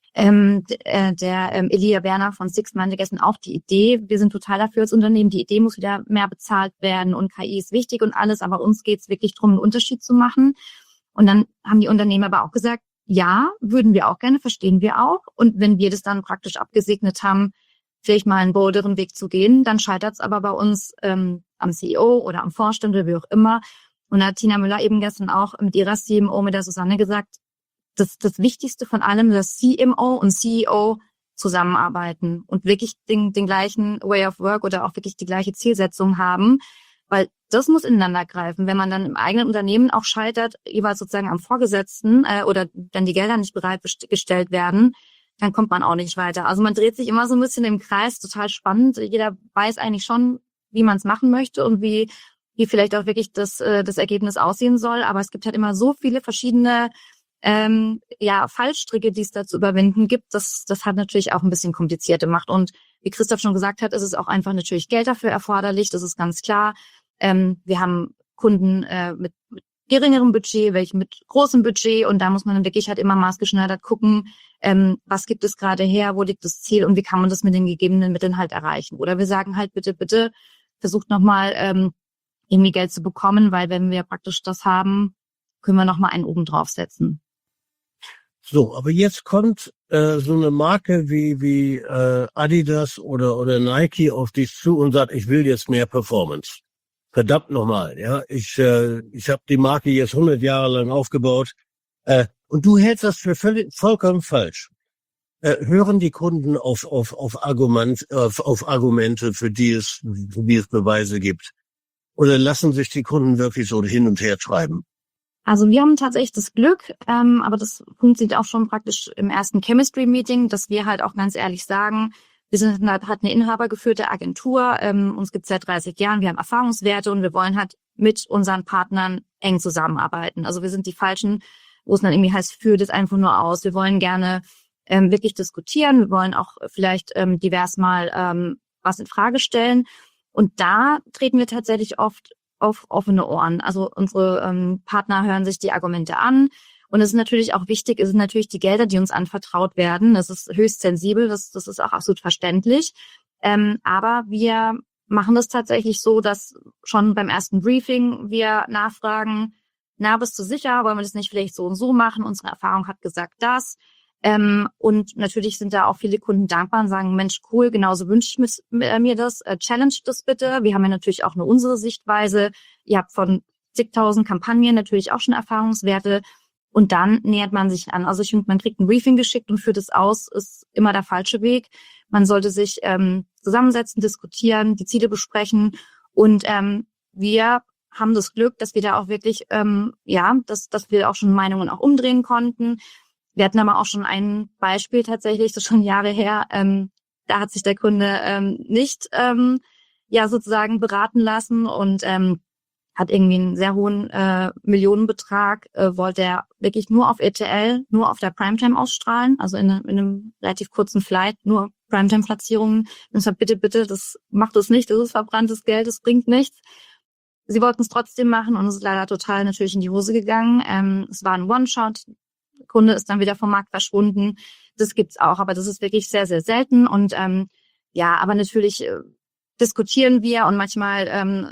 Elia Werner von Sixt meinte gestern auch die Idee, wir sind total dafür als Unternehmen, die Idee muss wieder mehr bezahlt werden und KI ist wichtig und alles, aber uns geht's wirklich darum, einen Unterschied zu machen. Und dann haben die Unternehmen aber auch gesagt, ja, würden wir auch gerne, verstehen wir auch. Und wenn wir das dann praktisch abgesegnet haben, vielleicht mal einen bolderen Weg zu gehen, dann scheitert es aber bei uns am CEO oder am Vorstand oder wie auch immer. Und da hat Tina Müller eben gestern auch mit ihrer CMO, mit der Susanne gesagt, das Wichtigste von allem, dass CMO und CEO zusammenarbeiten und wirklich den gleichen Way of Work oder auch wirklich die gleiche Zielsetzung haben, weil das muss ineinander greifen. Wenn man dann im eigenen Unternehmen auch scheitert, jeweils sozusagen am Vorgesetzten oder dann die Gelder nicht bereitgestellt werden, dann kommt man auch nicht weiter. Also man dreht sich immer so ein bisschen im Kreis, total spannend. Jeder weiß eigentlich schon, wie man es machen möchte und wie vielleicht auch wirklich das Ergebnis aussehen soll. Aber es gibt halt immer so viele verschiedene Fallstricke, die es da zu überwinden gibt. Das hat natürlich auch ein bisschen kompliziert gemacht. Und wie Christoph schon gesagt hat, ist es auch einfach natürlich Geld dafür erforderlich. Das ist ganz klar. Wir haben Kunden mit geringerem Budget, welche mit großem Budget. Und da muss man dann wirklich halt immer maßgeschneidert gucken, was gibt es gerade her, wo liegt das Ziel und wie kann man das mit den gegebenen Mitteln halt erreichen. Oder wir sagen halt, bitte versucht nochmal irgendwie Geld zu bekommen, weil wenn wir praktisch das haben, können wir nochmal einen oben draufsetzen. So, aber jetzt kommt so eine Marke wie Adidas oder Nike auf dich zu und sagt, ich will jetzt mehr Performance. Verdammt nochmal, ja. Ich habe die Marke jetzt 100 Jahre lang aufgebaut und du hältst das für vollkommen falsch. Hören die Kunden auf Argumente, für die es Beweise gibt? Oder lassen sich die Kunden wirklich so hin und her treiben? Also wir haben tatsächlich das Glück, aber das funktioniert auch schon praktisch im ersten Chemistry-Meeting, dass wir halt auch ganz ehrlich sagen, wir sind halt eine inhabergeführte Agentur, uns gibt's seit 30 Jahren, wir haben Erfahrungswerte und wir wollen halt mit unseren Partnern eng zusammenarbeiten. Also wir sind die Falschen, wo es dann irgendwie heißt, führt es einfach nur aus. Wir wollen gerne wirklich diskutieren, wir wollen auch vielleicht divers mal was in Frage stellen. Und da treten wir tatsächlich oft auf offene Ohren. Also unsere Partner hören sich die Argumente an. Und es ist natürlich auch wichtig, es sind natürlich die Gelder, die uns anvertraut werden. Das ist höchst sensibel, das ist auch absolut verständlich. Aber wir machen das tatsächlich so, dass schon beim ersten Briefing wir nachfragen, bist du sicher, wollen wir das nicht vielleicht so und so machen? Unsere Erfahrung hat gesagt das. Und natürlich sind da auch viele Kunden dankbar und sagen, Mensch, cool, genauso wünsche ich mir das. Challenge das bitte. Wir haben ja natürlich auch nur unsere Sichtweise. Ihr habt von zigtausend Kampagnen natürlich auch schon Erfahrungswerte. Und dann nähert man sich an. Also ich finde, man kriegt ein Briefing geschickt und führt es aus, ist immer der falsche Weg. Man sollte sich zusammensetzen, diskutieren, die Ziele besprechen. Und wir haben das Glück, dass wir da auch wirklich, dass wir auch schon Meinungen auch umdrehen konnten. Wir hatten aber auch schon ein Beispiel tatsächlich, das ist schon Jahre her, da hat sich der Kunde nicht sozusagen beraten lassen und hat irgendwie einen sehr hohen Millionenbetrag, wollte er wirklich nur auf RTL, nur auf der Primetime ausstrahlen, also in einem relativ kurzen Flight, nur Primetime-Platzierungen. Und sagt, bitte, das macht es nicht, das ist verbranntes Geld, das bringt nichts. Sie wollten es trotzdem machen und es ist leider total natürlich in die Hose gegangen. Es war ein One-Shot. Der Kunde ist dann wieder vom Markt verschwunden. Das gibt's auch, aber das ist wirklich sehr, sehr selten. Und aber natürlich diskutieren wir und manchmal,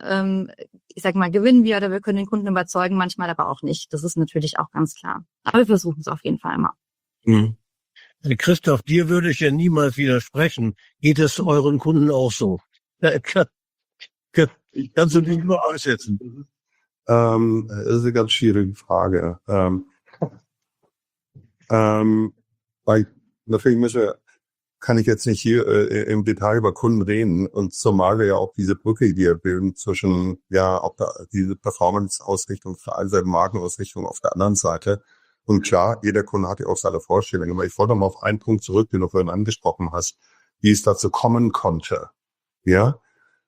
gewinnen wir oder wir können den Kunden überzeugen, manchmal aber auch nicht. Das ist natürlich auch ganz klar. Aber wir versuchen es auf jeden Fall immer. Mhm. Christoph, dir würde ich ja niemals widersprechen. Geht es euren Kunden auch so? Kannst du dich nur aussetzen? Das ist eine ganz schwierige Frage. Natürlich kann ich jetzt nicht hier im Detail über Kunden reden und zumal wir ja auch diese Brücke hier bilden zwischen diese Performance-Ausrichtung auf der einen Seite, Markenausrichtung auf der anderen Seite. Und klar, jeder Kunde hat ja auch seine Vorstellungen. Aber ich wollte noch mal auf einen Punkt zurück, den du vorhin angesprochen hast. wie es dazu kommen konnte. Ja,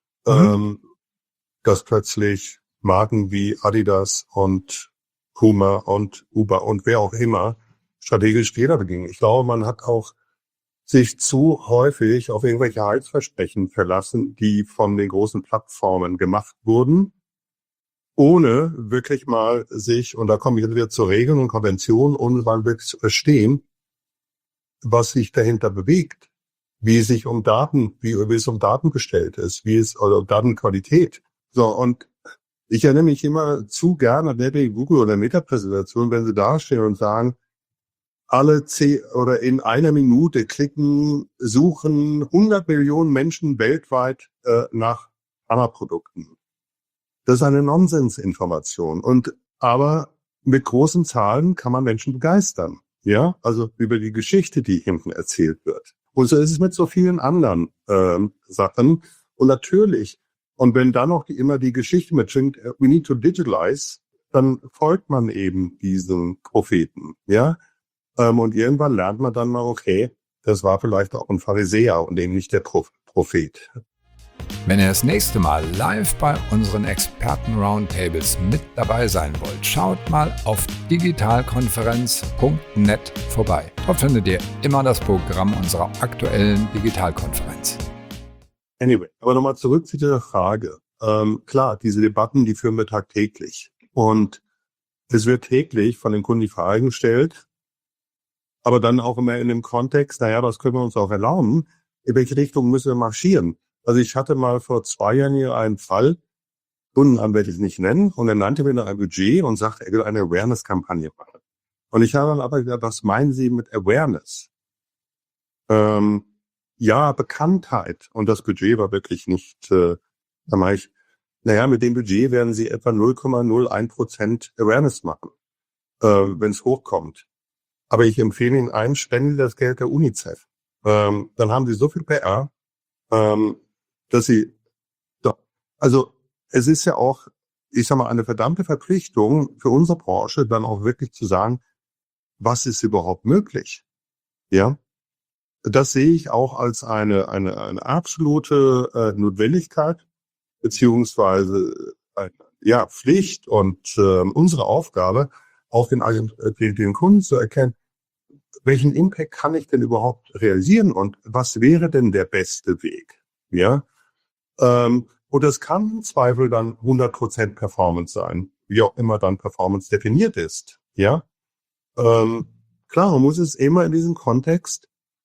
dass plötzlich Marken wie Adidas und Puma und Uber und wer auch immer strategisch Fehler begingen. Ich glaube, man hat auch sich zu häufig auf irgendwelche Heilsversprechen verlassen, die von den großen Plattformen gemacht wurden, ohne wirklich mal sich, und da komme ich jetzt wieder zu Regeln und Konventionen, ohne mal wirklich zu verstehen, was sich dahinter bewegt, wie es sich um Daten, wie es um Daten bestellt ist, oder um Datenqualität. So, und ich erinnere mich immer zu gerne an der Google- oder Meta-Präsentation, wenn sie dastehen und sagen, alle oder in einer Minute suchen 100 Millionen Menschen weltweit nach Pharmaprodukten. Das ist eine Nonsensinformation. Aber mit großen Zahlen kann man Menschen begeistern. Ja, also über die Geschichte, die hinten erzählt wird. Und so ist es mit so vielen anderen Sachen. Und natürlich, und wenn dann noch immer die Geschichte mitschwingt, we need to digitalize, dann folgt man eben diesen Propheten. Ja, und irgendwann lernt man dann mal, okay, das war vielleicht auch ein Pharisäer und eben nicht der Prophet. Wenn ihr das nächste Mal live bei unseren Experten-Roundtables mit dabei sein wollt, schaut mal auf digitalkonferenz.net vorbei. Dort findet ihr immer das Programm unserer aktuellen Digitalkonferenz. Anyway, aber nochmal zurück zu dieser Frage. Klar, diese Debatten, die führen wir tagtäglich. Und es wird täglich von den Kunden die Frage gestellt, aber dann auch immer in dem Kontext, naja, das können wir uns auch erlauben, in welche Richtung müssen wir marschieren? Also ich hatte mal vor 2 Jahren hier einen Fall, Kundennamen werde ich es nicht nennen, und er nannte mir noch ein Budget und sagte, er will eine Awareness-Kampagne machen. Und ich habe dann aber gesagt, was meinen Sie mit Awareness? Ja, Bekanntheit. Und das Budget war wirklich nicht, da mache ich, naja, mit dem Budget werden Sie etwa 0,01% Awareness machen, wenn es hochkommt. Aber ich empfehle Ihnen einen, spenden Sie das Geld der UNICEF. Dann haben Sie so viel PR, dass Sie, also es ist ja auch, ich sag mal, eine verdammte Verpflichtung für unsere Branche, dann auch wirklich zu sagen, was ist überhaupt möglich? Ja, das sehe ich auch als eine absolute Notwendigkeit beziehungsweise Pflicht und unsere Aufgabe, auch den Kunden zu erkennen, welchen Impact kann ich denn überhaupt realisieren und was wäre denn der beste Weg? Ja, und das kann im Zweifel dann 100% Performance sein, wie auch immer dann Performance definiert ist. Ja, klar, man muss es immer in diesem Kontext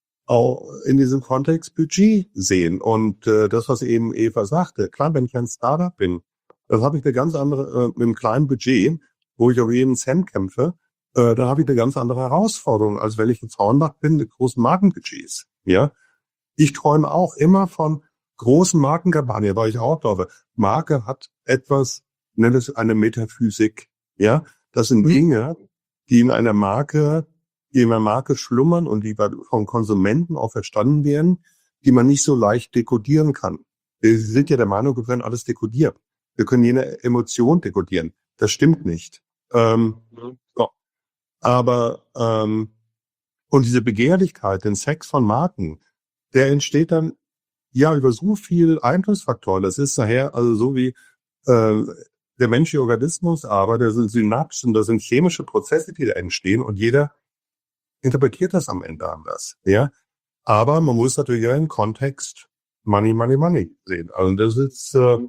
Budget sehen. Und das, was eben Eva sagte, klar, wenn ich ein Startup bin, dann habe ich eine ganz andere, mit einem kleinen Budget, wo ich auf jeden Cent kämpfe, da habe ich eine ganz andere Herausforderung, als wenn ich jetzt Hornbach bin mit großen Markenbudgets. Ja, ich träume auch immer von großen Markenkampagnen, weil ich auch glaube, Marke hat etwas, nenne es eine Metaphysik. Ja, das sind Dinge, die in einer Marke schlummern und die von Konsumenten auch verstanden werden, die man nicht so leicht dekodieren kann. Wir sind ja der Meinung, wir können alles dekodieren. Wir können jede Emotion dekodieren. Das stimmt nicht. So. Aber und diese Begehrlichkeit, den Sex von Marken, der entsteht dann über so viel Einflussfaktoren. Das ist daher also so wie der menschliche Organismus, aber da sind Synapsen, da sind chemische Prozesse, die da entstehen und jeder interpretiert das am Ende anders. Ja, aber man muss natürlich ja im Kontext Money sehen. Also das ist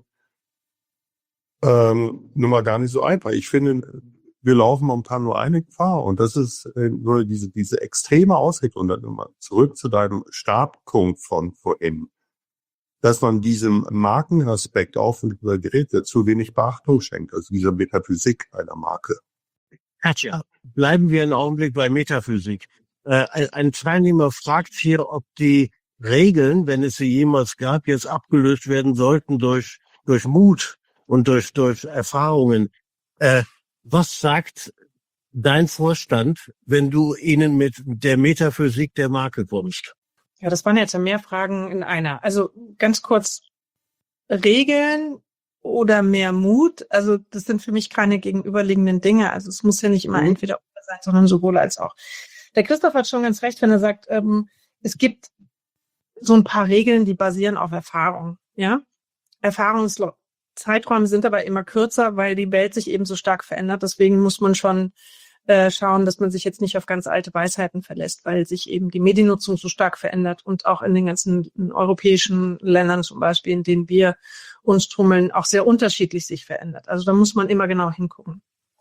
nun mal gar nicht so einfach. Ich finde, wir laufen momentan nur eine Gefahr und das ist nur diese extreme Ausrichtung. Und dann nochmal zurück zu deinem Startpunkt von vorhin, dass man diesem Markenaspekt auf unser Gerät zu wenig Beachtung schenkt, also dieser Metaphysik einer Marke. Katja, bleiben wir einen Augenblick bei Metaphysik. Ein Teilnehmer fragt hier, ob die Regeln, wenn es sie jemals gab, jetzt abgelöst werden sollten durch Mut und durch Erfahrungen. Was sagt dein Vorstand, wenn du ihnen mit der Metaphysik der Marke kommst? Ja, das waren jetzt ja mehr Fragen in einer. Also ganz kurz, Regeln oder mehr Mut, also das sind für mich keine gegenüberliegenden Dinge. Also es muss ja nicht immer entweder oder sein, sondern sowohl als auch. Der Christoph hat schon ganz recht, wenn er sagt, es gibt so ein paar Regeln, die basieren auf Erfahrung, ja. Erfahrungszeiträume sind aber immer kürzer, weil die Welt sich eben so stark verändert. Deswegen muss man schon schauen, dass man sich jetzt nicht auf ganz alte Weisheiten verlässt, weil sich eben die Mediennutzung so stark verändert und auch in den ganzen europäischen Ländern zum Beispiel, in denen wir uns tummeln, auch sehr unterschiedlich sich verändert. Also da muss man immer genau hingucken.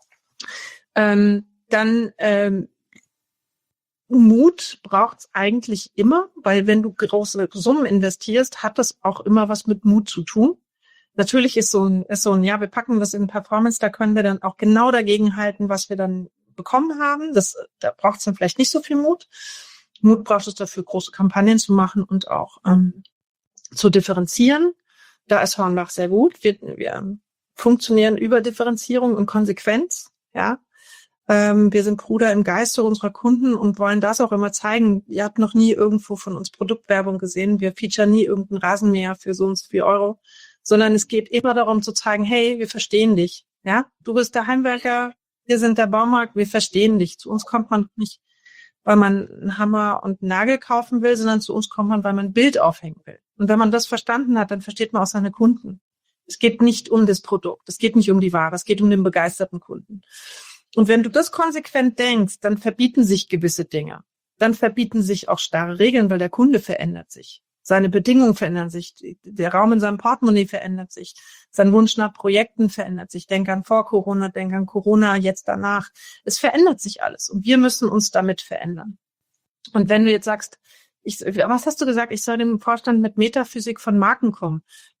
Mut braucht's eigentlich immer, weil wenn du große Summen investierst, hat das auch immer was mit Mut zu tun. Natürlich ist so ein, ja, wir packen das in Performance, da können wir dann auch genau dagegen halten, was wir dann bekommen haben. Da braucht es dann vielleicht nicht so viel Mut. Mut braucht es dafür, große Kampagnen zu machen und auch zu differenzieren. Da ist Hornbach sehr gut. Wir funktionieren über Differenzierung und Konsequenz. Ja, wir sind Bruder im Geiste unserer Kunden und wollen das auch immer zeigen. Ihr habt noch nie irgendwo von uns Produktwerbung gesehen. Wir featuren nie irgendeinen Rasenmäher für so und so viel Euro, sondern es geht immer darum zu zeigen, hey, wir verstehen dich. Ja, du bist der Heimwerker, wir sind der Baumarkt, wir verstehen dich. Zu uns kommt man nicht, weil man einen Hammer und einen Nagel kaufen will, sondern zu uns kommt man, weil man ein Bild aufhängen will. Und wenn man das verstanden hat, dann versteht man auch seine Kunden. Es geht nicht um das Produkt, es geht nicht um die Ware, es geht um den begeisterten Kunden. Und wenn du das konsequent denkst, dann verbieten sich gewisse Dinge. Dann verbieten sich auch starre Regeln, weil der Kunde verändert sich. Seine Bedingungen verändern sich, der Raum in seinem Portemonnaie verändert sich, sein Wunsch nach Projekten verändert sich. Denk an vor Corona, denk an Corona, jetzt danach. Es verändert sich alles und wir müssen uns damit verändern. Und wenn du jetzt sagst, was hast du gesagt? Ich soll dem Vorstand mit Metaphysik von Marken kommen.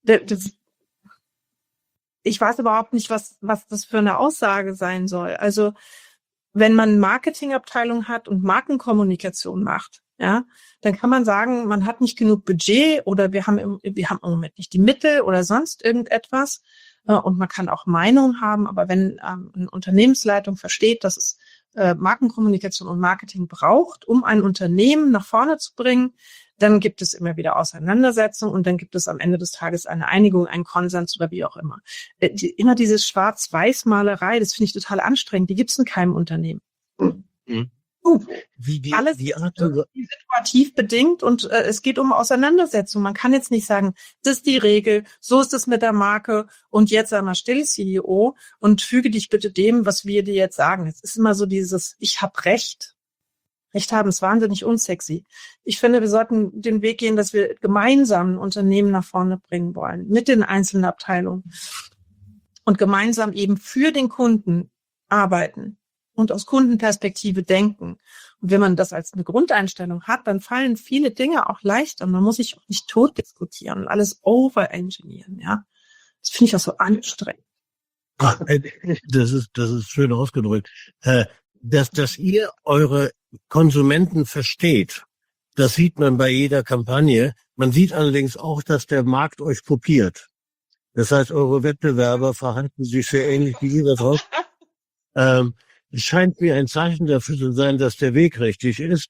Ich weiß überhaupt nicht, was das für eine Aussage sein soll. Also wenn man Marketingabteilung hat und Markenkommunikation macht, ja, dann kann man sagen, man hat nicht genug Budget oder wir haben im Moment nicht die Mittel oder sonst irgendetwas. Und man kann auch Meinung haben, aber wenn eine Unternehmensleitung versteht, dass es Markenkommunikation und Marketing braucht, um ein Unternehmen nach vorne zu bringen, dann gibt es immer wieder Auseinandersetzungen und dann gibt es am Ende des Tages eine Einigung, einen Konsens oder wie auch immer. Immer diese Schwarz-Weiß-Malerei, das finde ich total anstrengend, die gibt es in keinem Unternehmen. Mhm. Alles situativ bedingt und es geht um Auseinandersetzung. Man kann jetzt nicht sagen, das ist die Regel, so ist es mit der Marke und jetzt einmal still, CEO, und füge dich bitte dem, was wir dir jetzt sagen. Es ist immer so dieses, ich habe Recht. Recht haben ist wahnsinnig unsexy. Ich finde, wir sollten den Weg gehen, dass wir gemeinsam ein Unternehmen nach vorne bringen wollen, mit den einzelnen Abteilungen und gemeinsam eben für den Kunden arbeiten und aus Kundenperspektive denken. Und wenn man das als eine Grundeinstellung hat, dann fallen viele Dinge auch leichter. Man muss sich auch nicht tot diskutieren und alles overengineeren, ja. Das finde ich auch so anstrengend. Das ist schön ausgedrückt. Dass ihr eure Konsumenten versteht, das sieht man bei jeder Kampagne. Man sieht allerdings auch, dass der Markt euch kopiert. Das heißt, eure Wettbewerber verhalten sich sehr ähnlich wie ihr da drauf. Es scheint mir ein Zeichen dafür zu sein, dass der Weg richtig ist.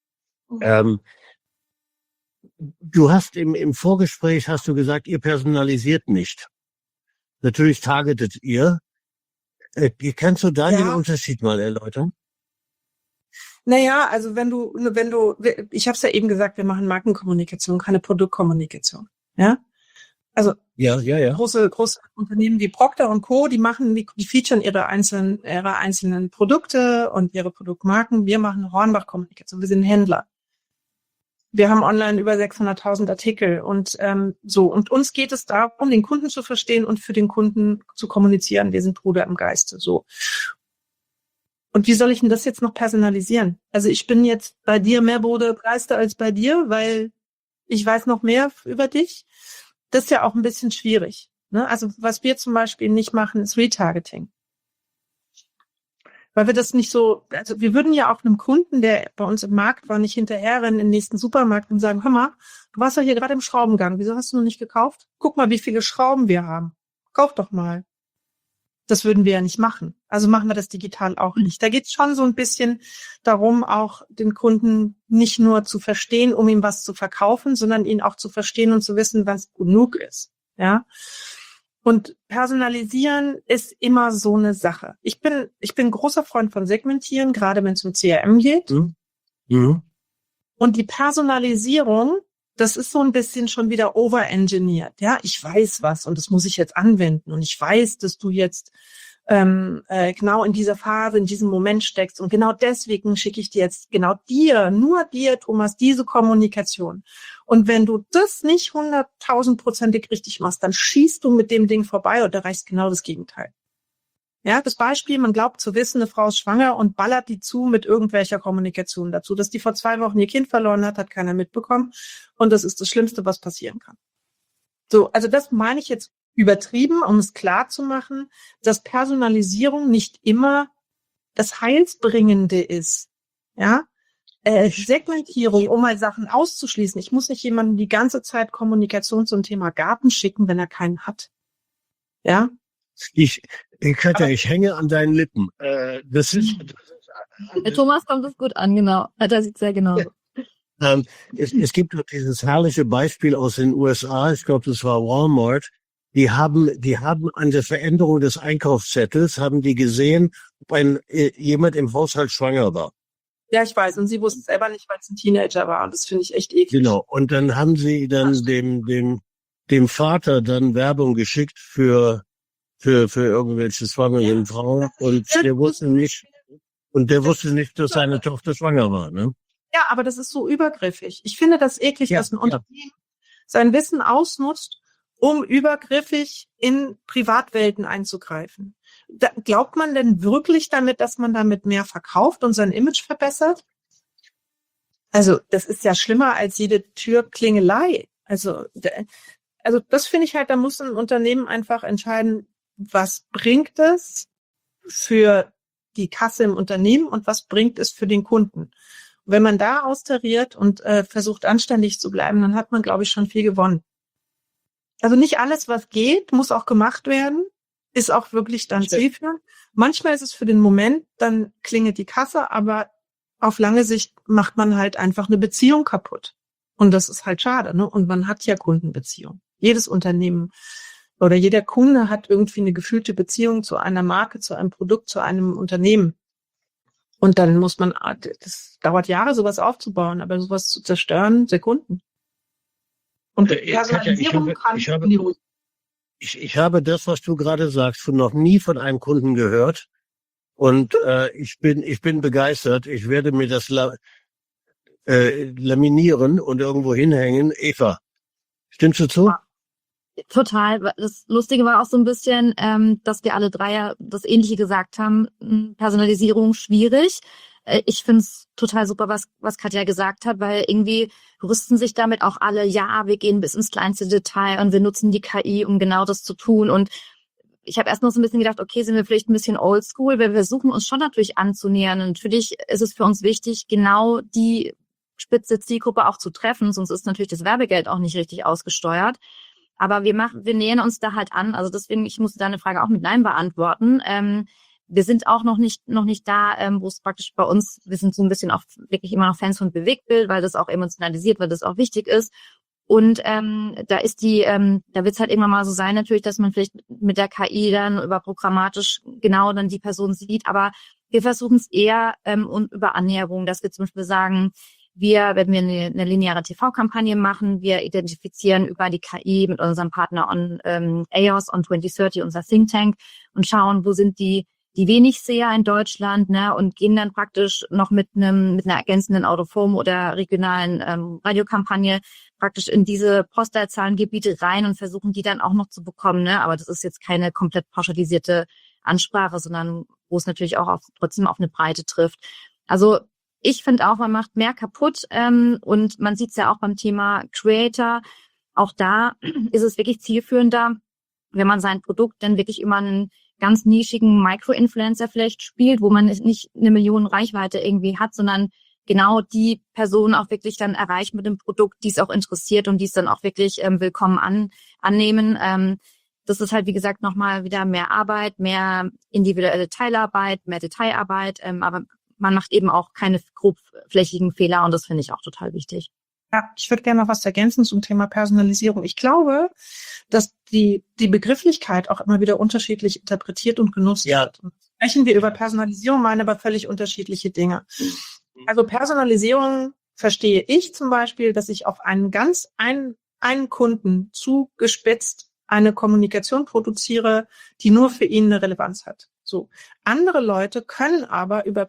Du hast im Vorgespräch hast du gesagt, ihr personalisiert nicht. Natürlich targetet ihr. Kannst du da den Unterschied mal erläutern? Naja, also wenn du, ich habe es ja eben gesagt, wir machen Markenkommunikation, keine Produktkommunikation. Ja, also ja. Große Unternehmen wie Procter & Co., die featuren ihre einzelnen Produkte und ihre Produktmarken. Wir machen Hornbach-Kommunikation. Wir sind Händler. Wir haben online über 600.000 Artikel und so. Und uns geht es darum, den Kunden zu verstehen und für den Kunden zu kommunizieren. Wir sind Bruder im Geiste. So. Und wie soll ich denn das jetzt noch personalisieren? Also ich bin jetzt bei dir mehr Bruder im Geiste als bei dir, weil ich weiß noch mehr über dich. Das ist ja auch ein bisschen schwierig. Ne? Also was wir zum Beispiel nicht machen, ist Retargeting. Weil wir das nicht so, also wir würden ja auch einem Kunden, der bei uns im Markt war, nicht hinterherrennen in den nächsten Supermarkt und sagen, hör mal, du warst doch hier gerade im Schraubengang, wieso hast du noch nicht gekauft? Guck mal, wie viele Schrauben wir haben. Kauf doch mal. Das würden wir ja nicht machen. Also machen wir das digital auch nicht. Da geht es schon so ein bisschen darum, auch den Kunden nicht nur zu verstehen, um ihm was zu verkaufen, sondern ihn auch zu verstehen und zu wissen, was genug ist. Ja. Und personalisieren ist immer so eine Sache. Ich bin großer Freund von Segmentieren, gerade wenn es um CRM geht. Mhm. Und die Personalisierung das ist so ein bisschen schon wieder overengineert. Ja, ich weiß was und das muss ich jetzt anwenden und ich weiß, dass du jetzt genau in dieser Phase, in diesem Moment steckst und genau deswegen schicke ich dir jetzt nur dir, Thomas, diese Kommunikation. Und wenn du das nicht 100.000%ig richtig machst, dann schießt du mit dem Ding vorbei und erreichst genau das Gegenteil. Ja, das Beispiel, man glaubt zu wissen, eine Frau ist schwanger und ballert die zu mit irgendwelcher Kommunikation dazu. Dass die vor 2 Wochen ihr Kind verloren hat keiner mitbekommen. Und das ist das Schlimmste, was passieren kann. So, also das meine ich jetzt übertrieben, um es klar zu machen, dass Personalisierung nicht immer das Heilsbringende ist. Ja, Segmentierung, um mal Sachen auszuschließen. Ich muss nicht jemandem die ganze Zeit Kommunikation zum Thema Garten schicken, wenn er keinen hat. Ja. Katja, ich hänge an deinen Lippen. Das ist Thomas kommt es gut an, genau. Da sieht sehr genau. Es gibt doch dieses herrliche Beispiel aus den USA, ich glaube, das war Walmart, die haben an der Veränderung des Einkaufszettels, haben die gesehen, ob jemand im Haushalt schwanger war. Ja, ich weiß, und sie wusste es selber nicht, weil es ein Teenager war, und das finde ich echt eklig. Genau, und dann haben sie dann dem Vater dann Werbung geschickt für irgendwelche schwangeren Frauen, und der wusste nicht, dass seine Tochter schwanger war, ne? Ja, aber das ist so übergriffig. Ich finde das eklig, dass ein Unternehmen sein Wissen ausnutzt, um übergriffig in Privatwelten einzugreifen. Glaubt man denn wirklich damit, dass man damit mehr verkauft und sein Image verbessert? Also das ist ja schlimmer als jede Türklingelei. Also das finde ich halt, da muss ein Unternehmen einfach entscheiden, was bringt es für die Kasse im Unternehmen und was bringt es für den Kunden. Und wenn man da austariert und versucht, anständig zu bleiben, dann hat man, glaube ich, schon viel gewonnen. Also nicht alles, was geht, muss auch gemacht werden, ist auch wirklich dann zielführend. Manchmal ist es für den Moment, dann klingelt die Kasse, aber auf lange Sicht macht man halt einfach eine Beziehung kaputt. Und das ist halt schade, ne? Und man hat ja Kundenbeziehungen. Jedes Unternehmen oder jeder Kunde hat irgendwie eine gefühlte Beziehung zu einer Marke, zu einem Produkt, zu einem Unternehmen. Und dann muss man, das dauert Jahre, sowas aufzubauen, aber sowas zu zerstören, Sekunden. Und Personalisierung ich habe das, was du gerade sagst, noch nie von einem Kunden gehört. Und ich bin begeistert. Ich werde mir das laminieren und irgendwo hinhängen. Eva, stimmst du zu? Total. Das Lustige war auch so ein bisschen, dass wir alle drei ja das Ähnliche gesagt haben. Personalisierung schwierig. Ich finde es total super, was Katja gesagt hat, weil irgendwie rüsten sich damit auch alle, ja, wir gehen bis ins kleinste Detail und wir nutzen die KI, um genau das zu tun. Und ich habe erst noch so ein bisschen gedacht, okay, sind wir vielleicht ein bisschen oldschool, weil wir versuchen uns schon natürlich anzunähern. Und natürlich ist es für uns wichtig, genau die spitze Zielgruppe auch zu treffen, sonst ist natürlich das Werbegeld auch nicht richtig ausgesteuert. Aber wir nähern uns da halt an. Also deswegen, ich musste deine Frage auch mit Nein beantworten. Wir sind auch noch nicht da, wo es praktisch bei uns, wir sind so ein bisschen auch wirklich immer noch Fans von Bewegtbild, weil das auch emotionalisiert, weil das auch wichtig ist. Und da ist da wird es halt irgendwann mal so sein natürlich, dass man vielleicht mit der KI dann über programmatisch genau dann die Person sieht. Aber wir versuchen es eher und über Annäherung, dass wir zum Beispiel sagen, wenn wir eine lineare TV-Kampagne machen, wir identifizieren über die KI mit unserem Partner EOS on 2030, unser Think Tank, und schauen, wo sind die Wenigseher in Deutschland, ne, und gehen dann praktisch noch mit einer ergänzenden Out-of-Home oder regionalen Radiokampagne praktisch in diese Postleitzahlengebiete rein und versuchen die dann auch noch zu bekommen, ne, aber das ist jetzt keine komplett pauschalisierte Ansprache, sondern wo es natürlich auch trotzdem auf eine Breite trifft. Also ich finde auch, man macht mehr kaputt, und man sieht es ja auch beim Thema Creator. Auch da ist es wirklich zielführender, wenn man sein Produkt dann wirklich über einen ganz nischigen Micro-Influencer vielleicht spielt, wo man nicht 1 Million Reichweite irgendwie hat, sondern genau die Person auch wirklich dann erreicht mit dem Produkt, die es auch interessiert und die es dann auch wirklich willkommen annehmen. Das ist halt, wie gesagt, nochmal wieder mehr Arbeit, mehr individuelle Teilarbeit, mehr Detailarbeit, aber man macht eben auch keine grobflächigen Fehler, und das finde ich auch total wichtig. Ja, ich würde gerne noch was ergänzen zum Thema Personalisierung. Ich glaube, dass die Begrifflichkeit auch immer wieder unterschiedlich interpretiert und genutzt wird. Sprechen wir über Personalisierung, meinen aber völlig unterschiedliche Dinge. Also Personalisierung verstehe ich zum Beispiel, dass ich auf einen einen Kunden zugespitzt eine Kommunikation produziere, die nur für ihn eine Relevanz hat. So. Andere Leute können aber über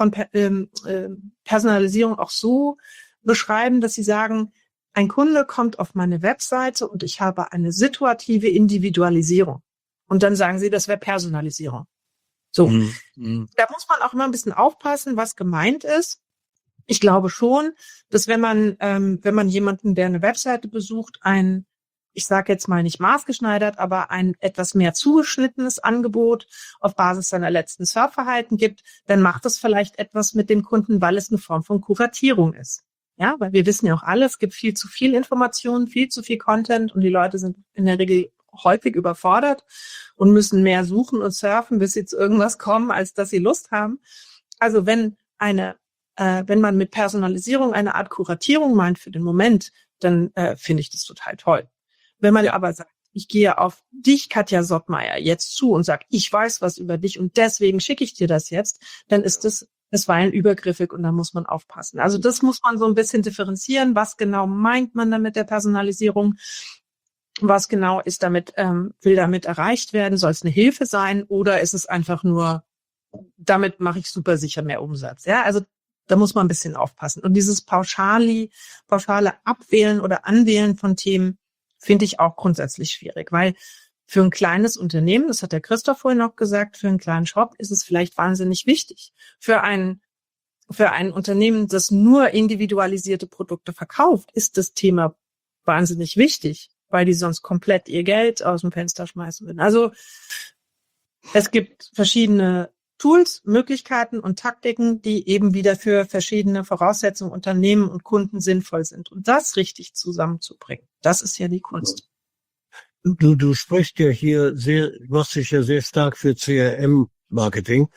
Personalisierung auch so beschreiben, dass sie sagen, ein Kunde kommt auf meine Webseite und ich habe eine situative Individualisierung. Und dann sagen sie, das wäre Personalisierung. So. Da muss man auch immer ein bisschen aufpassen, was gemeint ist. Ich glaube schon, dass wenn man jemanden, der eine Webseite besucht, ich sage jetzt mal nicht maßgeschneidert, aber ein etwas mehr zugeschnittenes Angebot auf Basis seiner letzten Surfverhalten gibt, dann macht das vielleicht etwas mit dem Kunden, weil es eine Form von Kuratierung ist. Ja, weil wir wissen ja auch alle, es gibt viel zu viel Informationen, viel zu viel Content und die Leute sind in der Regel häufig überfordert und müssen mehr suchen und surfen, bis sie zu irgendwas kommen, als dass sie Lust haben. Also wenn man mit Personalisierung eine Art Kuratierung meint für den Moment, dann finde ich das total toll. Wenn man aber sagt, ich gehe auf dich, Katja Sottmeier, jetzt zu und sage, ich weiß was über dich und deswegen schicke ich dir das jetzt, dann ist das bisweilen übergriffig und da muss man aufpassen. Also das muss man so ein bisschen differenzieren. Was genau meint man damit der Personalisierung? Was genau ist will damit erreicht werden? Soll es eine Hilfe sein oder ist es einfach nur, damit mache ich super sicher mehr Umsatz? Ja, also da muss man ein bisschen aufpassen. Und dieses pauschale Abwählen oder Anwählen von Themen finde ich auch grundsätzlich schwierig, weil für ein kleines Unternehmen, das hat der Christoph vorhin auch gesagt, für einen kleinen Shop ist es vielleicht wahnsinnig wichtig. Für ein Unternehmen, das nur individualisierte Produkte verkauft, ist das Thema wahnsinnig wichtig, weil die sonst komplett ihr Geld aus dem Fenster schmeißen würden. Also es gibt verschiedene Tools, Möglichkeiten und Taktiken, die eben wieder für verschiedene Voraussetzungen, Unternehmen und Kunden sinnvoll sind. Und das richtig zusammenzubringen, das ist ja die Kunst. Du sprichst ja hier du hast dich ja sehr stark für CRM-Marketing,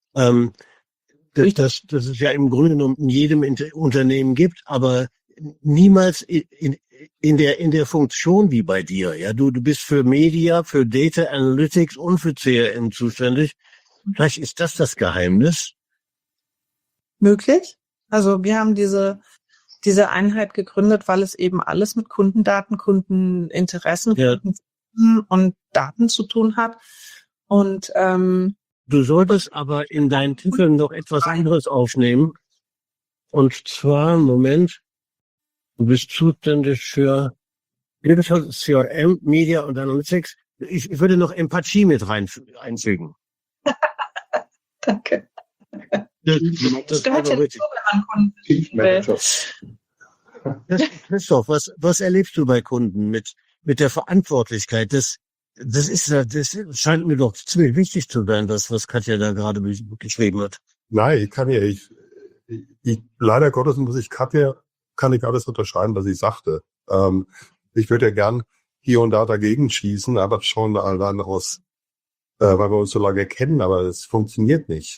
das es ja im Grunde genommen in jedem Unternehmen gibt, aber niemals in der Funktion wie bei dir. Ja, du bist für Media, für Data Analytics und für CRM zuständig. Vielleicht ist das Geheimnis. Möglich. Also wir haben diese Einheit gegründet, weil es eben alles mit Kundendaten, Kundeninteressen, und Daten zu tun hat. Und du solltest aber in deinen Titeln noch etwas anderes aufnehmen. Und zwar, Moment, du bist zuständig für Digital CRM, Media und Analytics. Ich würde noch Empathie mit einfügen. Danke. Das gehört ja dazu, wenn man Kunden will. Christoph, was erlebst du bei Kunden mit der Verantwortlichkeit? Das scheint mir doch ziemlich wichtig zu sein, was Katja da gerade geschrieben hat. Nein, ich leider Gottes muss ich Katja, kann ich alles unterschreiben, was sie sagte. Ich würde ja gern hier und da dagegen schießen, aber schon allein aus, weil wir uns so lange kennen, aber es funktioniert nicht.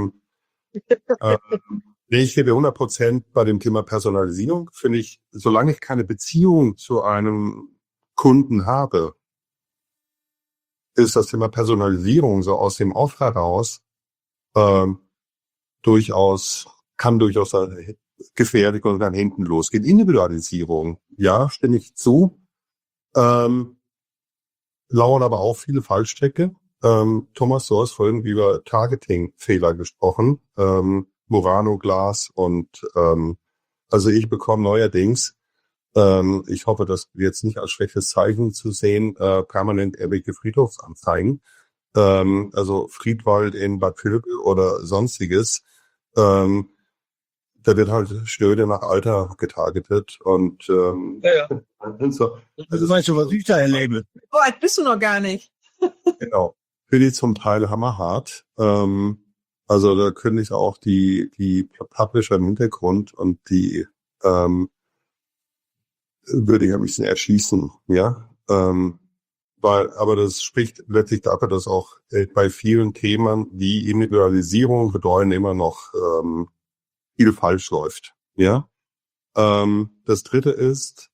Ich gebe 100% bei dem Thema Personalisierung, finde ich, solange ich keine Beziehung zu einem Kunden habe, ist das Thema Personalisierung so aus dem Auftrag heraus kann durchaus gefährlich und dann hinten losgeht. Individualisierung, ja, stimme ich zu. Lauern aber auch viele Fallstricke. Thomas, du hast vorhin über Targeting-Fehler gesprochen, Murano Glas und also ich bekomme neuerdings, ich hoffe, das jetzt nicht als schlechtes Zeichen zu sehen, permanent irgendwelche Friedhofsanzeigen, also Friedwald in Bad Vilbel oder sonstiges, da wird halt Stöde nach Alter getargetet und so. Also, weißt du, was ich da erlebe? So alt bist du noch gar nicht. Genau. Für die zum Teil hammerhart. Also da könnte ich auch die Publisher im Hintergrund und die würde ich ein bisschen erschießen, ja. Aber das spricht letztlich dafür, dass auch bei vielen Themen die Individualisierung bedeuten immer noch viel falsch läuft, ja. Das dritte ist,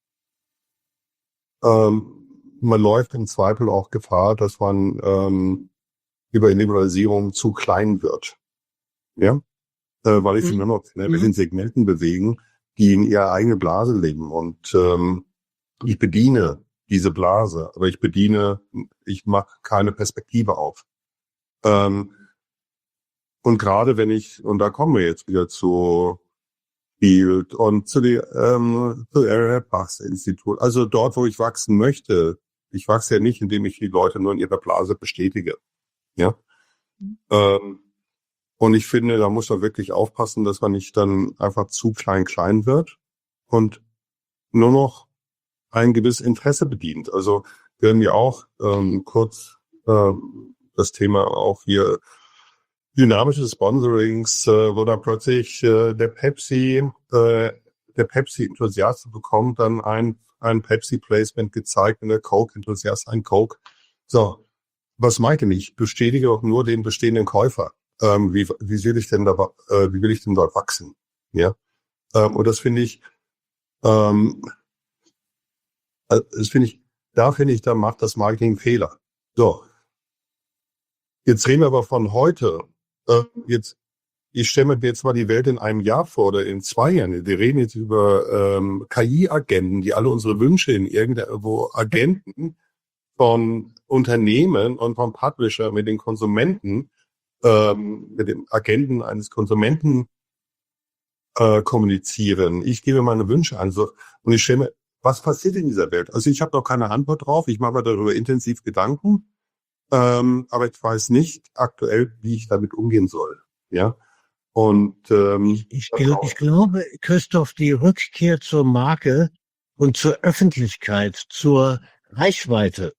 man läuft im Zweifel auch Gefahr, dass man über Individualisierung zu klein wird. Ja? Weil ich nur noch in den Segmenten bewegen, die in ihrer eigenen Blase leben. Und ich bediene diese Blase, aber ich mache keine Perspektive auf. Und gerade und da kommen wir jetzt wieder zu Field und zu Bachs-Institut, also dort, wo ich wachsen möchte. Ich wachse ja nicht, indem ich die Leute nur in ihrer Blase bestätige. Ja. Und ich finde, da muss man wirklich aufpassen, dass man nicht dann einfach zu klein wird und nur noch ein gewisses Interesse bedient. Also wir haben ja auch kurz das Thema auch hier dynamische Sponsorings, wo dann plötzlich der Pepsi-Enthusiast bekommt dann ein Pepsi-Placement gezeigt und der Coke-Enthusiast ein Coke. So, was meint ihr? Ich bestätige doch nur den bestehenden Käufer. Wie will ich denn dort wachsen? Ja, und da finde ich, da macht das Marketing Fehler. So, jetzt reden wir aber von heute. Ich stelle mir jetzt mal die Welt in einem Jahr vor oder in 2 Jahren. Wir reden jetzt über KI-Agenten, die alle unsere Wünsche wo Agenten von Unternehmen und von Publisher mit den Konsumenten, mit dem Agenten eines Konsumenten kommunizieren. Ich gebe meine Wünsche an. Und ich stelle mir, was passiert in dieser Welt? Also ich habe noch keine Antwort drauf. Ich mache mir darüber intensiv Gedanken. Aber ich weiß nicht aktuell, wie ich damit umgehen soll. Ja. Und ich glaube, Christoph, die Rückkehr zur Marke und zur Öffentlichkeit, zur Reichweite,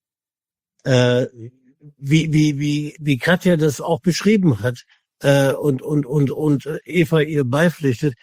wie Katja das auch beschrieben hat, und Eva ihr beipflichtet,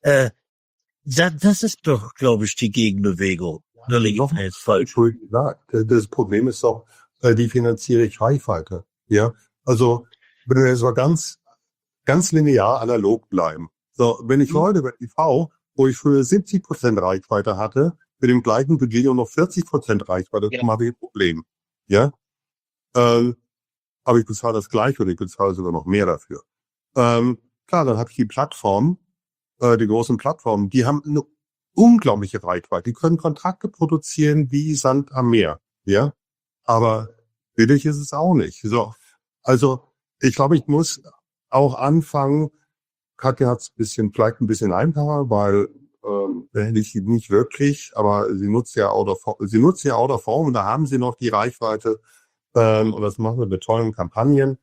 das ist doch, glaube ich, die Gegenbewegung. Da liege ich jetzt falsch. Das Problem ist doch, die finanziere ich Reichweite. Ja, also wenn wir jetzt mal ganz linear analog bleiben. So, wenn ich heute bei TV, wo ich früher 70% Reichweite hatte, mit dem gleichen Budget und noch 40% Reichweite, dann habe ich ein Problem. Ja, aber ich bezahle das gleiche oder ich bezahle sogar noch mehr dafür. Klar, dann habe ich die Plattformen, die großen Plattformen, die haben eine unglaubliche Reichweite. Die können Kontrakte produzieren wie Sand am Meer. Ja. Aber billig ist es auch nicht. So, also ich glaube, ich muss auch anfangen. Katja hat es vielleicht ein bisschen einfacher, weil ich nicht wirklich, aber sie nutzt ja Out of Home und da haben sie noch die Reichweite und das machen wir mit tollen Kampagnen.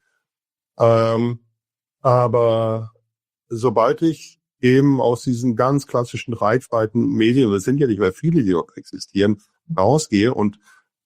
Aber sobald ich eben aus diesen ganz klassischen Reichweiten-Medien, das sind ja nicht mehr viele, die dort existieren, rausgehe und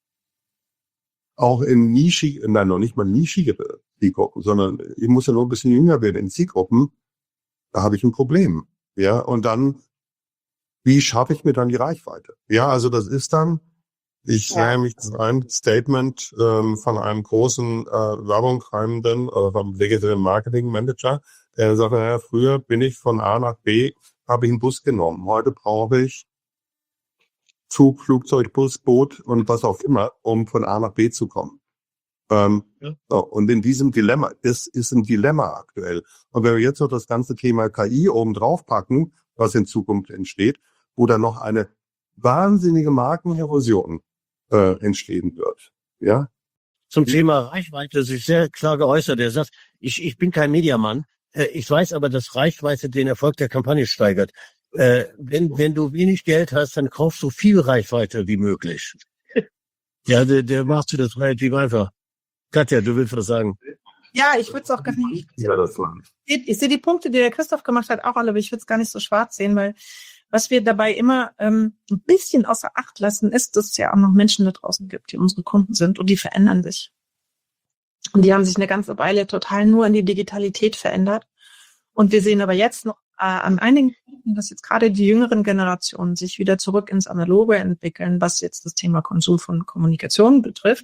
auch in noch nicht mal nischige Zielgruppen, sondern ich muss ja nur ein bisschen jünger werden in Zielgruppen, da habe ich ein Problem. Ja, und dann, wie schaffe ich mir dann die Reichweite? Ja, also das ist dann, ich sehe mich ein Statement von einem großen Werbung treibenden oder vom Digital Marketing Manager, der sagt, ja, früher bin ich von A nach B, habe ich einen Bus genommen. Heute brauche ich Zug, Flugzeug, Bus, Boot und was auch immer, um von A nach B zu kommen. So, und in diesem Dilemma, das ist ein Dilemma aktuell. Und wenn wir jetzt noch das ganze Thema KI oben drauf packen, was in Zukunft entsteht, wo dann noch eine wahnsinnige Markenerosion entstehen wird. Ja. Zum Thema Reichweite sich sehr klar geäußert. Er sagt, ich bin kein Mediamann. Ich weiß aber, dass Reichweite den Erfolg der Kampagne steigert. Wenn du wenig Geld hast, dann kaufst du viel Reichweite wie möglich. Ja, der machst du das relativ einfach. Katja, du willst was sagen? Ja, ich würde es auch gar nicht. Ja, das war. Ich sehe die Punkte, die der Christoph gemacht hat, auch alle, aber ich würde es gar nicht so schwarz sehen, weil was wir dabei immer ein bisschen außer Acht lassen, ist, dass es ja auch noch Menschen da draußen gibt, die unsere Kunden sind und die verändern sich. Und die haben sich eine ganze Weile total nur in die Digitalität verändert. Und wir sehen aber jetzt noch an einigen Punkten, dass jetzt gerade die jüngeren Generationen sich wieder zurück ins Analoge entwickeln, was jetzt das Thema Konsum von Kommunikation betrifft.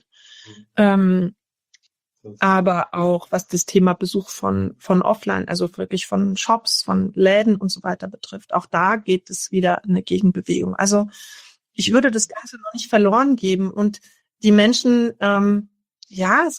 Aber auch was das Thema Besuch von Offline, also wirklich von Shops, von Läden und so weiter betrifft. Auch da geht es wieder eine Gegenbewegung. Also ich würde das Ganze noch nicht verloren geben. Und die Menschen, als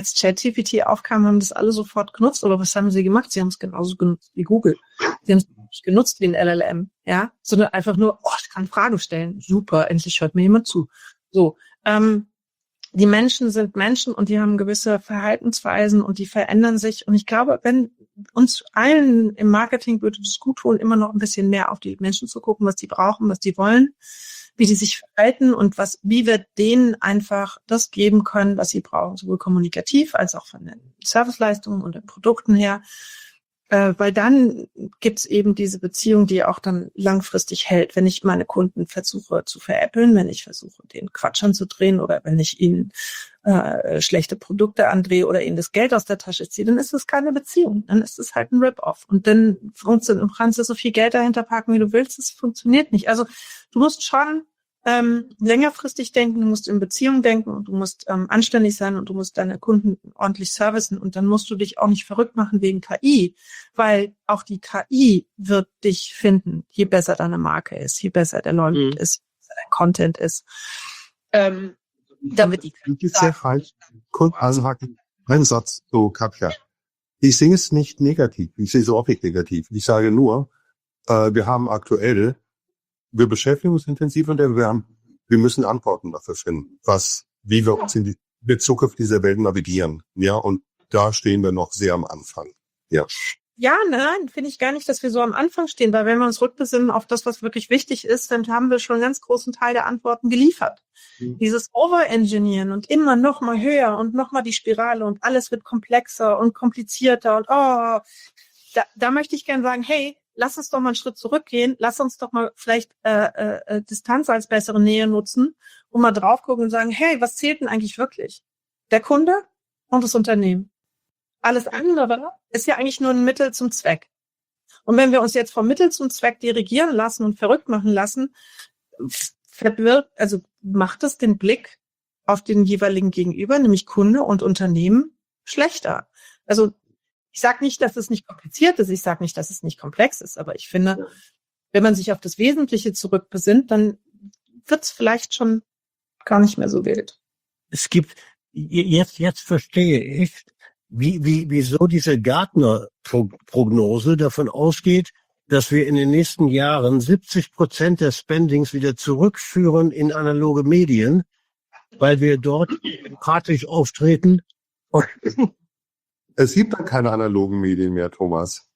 ChatGPT aufkam, haben das alle sofort genutzt. Aber was haben sie gemacht? Sie haben es genauso genutzt wie Google. Sie haben es nicht genutzt wie ein LLM, ja, sondern einfach nur, ich kann Fragen stellen. Super, endlich hört mir jemand zu. So, die Menschen sind Menschen und die haben gewisse Verhaltensweisen und die verändern sich. Und ich glaube, wenn uns allen im Marketing würde es gut tun, immer noch ein bisschen mehr auf die Menschen zu gucken, was die brauchen, was die wollen, wie die sich verhalten und wie wir denen einfach das geben können, was sie brauchen, sowohl kommunikativ als auch von den Serviceleistungen und den Produkten her. Weil dann gibt's eben diese Beziehung, die auch dann langfristig hält. Wenn ich meine Kunden versuche zu veräppeln, wenn ich versuche, den Quatsch anzudrehen oder wenn ich ihnen schlechte Produkte andrehe oder ihnen das Geld aus der Tasche ziehe, dann ist es keine Beziehung. Dann ist es halt ein Rip-Off. Und dann kannst du so viel Geld dahinter packen, wie du willst. Es funktioniert nicht. Also du musst schon längerfristig denken, du musst in Beziehung denken und du musst anständig sein und du musst deine Kunden ordentlich servicen und dann musst du dich auch nicht verrückt machen wegen KI, weil auch die KI wird dich finden, je besser deine Marke ist, je besser der Leute ist, je besser der Content ist. Damit die ist sehr falsch. Ein Satz, so Katja. Ich sehe es nicht negativ, ich sehe es objektiv negativ. Ich sage nur, wir beschäftigen uns intensiv und wir müssen Antworten dafür finden, wie wir uns in der Zukunft dieser Welt navigieren. Ja, und da stehen wir noch sehr am Anfang. Ja. Ja, nein, finde ich gar nicht, dass wir so am Anfang stehen, weil wenn wir uns rückbesinnen auf das, was wirklich wichtig ist, dann haben wir schon einen ganz großen Teil der Antworten geliefert. Dieses Overengineeren und immer noch mal höher und noch mal die Spirale und alles wird komplexer und komplizierter und da möchte ich gerne sagen, hey, lass uns doch mal einen Schritt zurückgehen, lass uns doch mal vielleicht Distanz als bessere Nähe nutzen und mal drauf gucken und sagen, hey, was zählt denn eigentlich wirklich? Der Kunde und das Unternehmen. Alles andere ist ja eigentlich nur ein Mittel zum Zweck. Und wenn wir uns jetzt vom Mittel zum Zweck dirigieren lassen und verrückt machen lassen, macht es den Blick auf den jeweiligen Gegenüber, nämlich Kunde und Unternehmen, schlechter. Also ich sage nicht, dass es nicht kompliziert ist, ich sage nicht, dass es nicht komplex ist, aber ich finde, wenn man sich auf das Wesentliche zurückbesinnt, dann wird es vielleicht schon gar nicht mehr so wild. Es gibt, jetzt verstehe ich, wieso diese Gartner-Prognose davon ausgeht, dass wir in den nächsten Jahren 70% der Spendings wieder zurückführen in analoge Medien, weil wir dort demokratisch auftreten. Es gibt dann keine analogen Medien mehr, Thomas.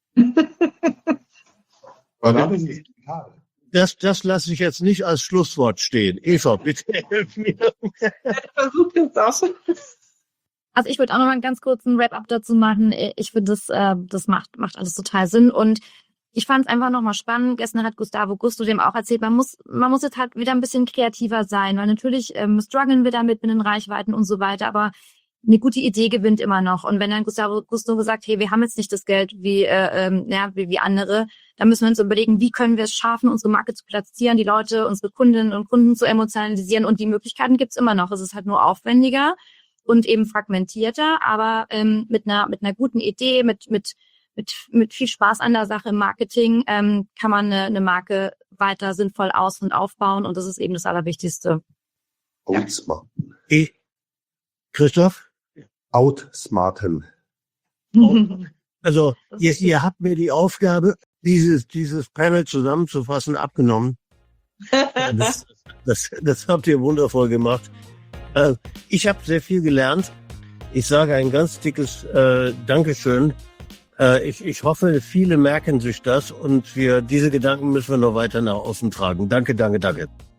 Das lasse ich jetzt nicht als Schlusswort stehen. Eva, bitte hilf mir. Versuch jetzt auch so. Also ich würde auch noch mal einen ganz kurzen Wrap-up dazu machen. Ich finde, das macht alles total Sinn. Und ich fand es einfach nochmal spannend. Gestern hat Gustavo Gusto dem auch erzählt, man muss jetzt halt wieder ein bisschen kreativer sein, weil natürlich strugglen wir damit mit den Reichweiten und so weiter, aber eine gute Idee gewinnt immer noch. Und wenn dann Gustavo Gusto gesagt, hey, wir haben jetzt nicht das Geld wie andere, dann müssen wir uns überlegen, wie können wir es schaffen, unsere Marke zu platzieren, die Leute, unsere Kundinnen und Kunden zu emotionalisieren. Und die Möglichkeiten gibt's immer noch. Es ist halt nur aufwendiger und eben fragmentierter, aber mit einer guten Idee, mit viel Spaß an der Sache im Marketing kann man eine Marke weiter sinnvoll aus- und aufbauen und das ist eben das Allerwichtigste. Outsmarten. Christoph? Outsmarten. Also ihr habt mir die Aufgabe, dieses Panel zusammenzufassen, abgenommen. Das habt ihr wundervoll gemacht. Ich habe sehr viel gelernt. Ich sage ein ganz dickes Dankeschön. Ich hoffe, viele merken sich das und diese Gedanken müssen wir noch weiter nach außen tragen. Danke.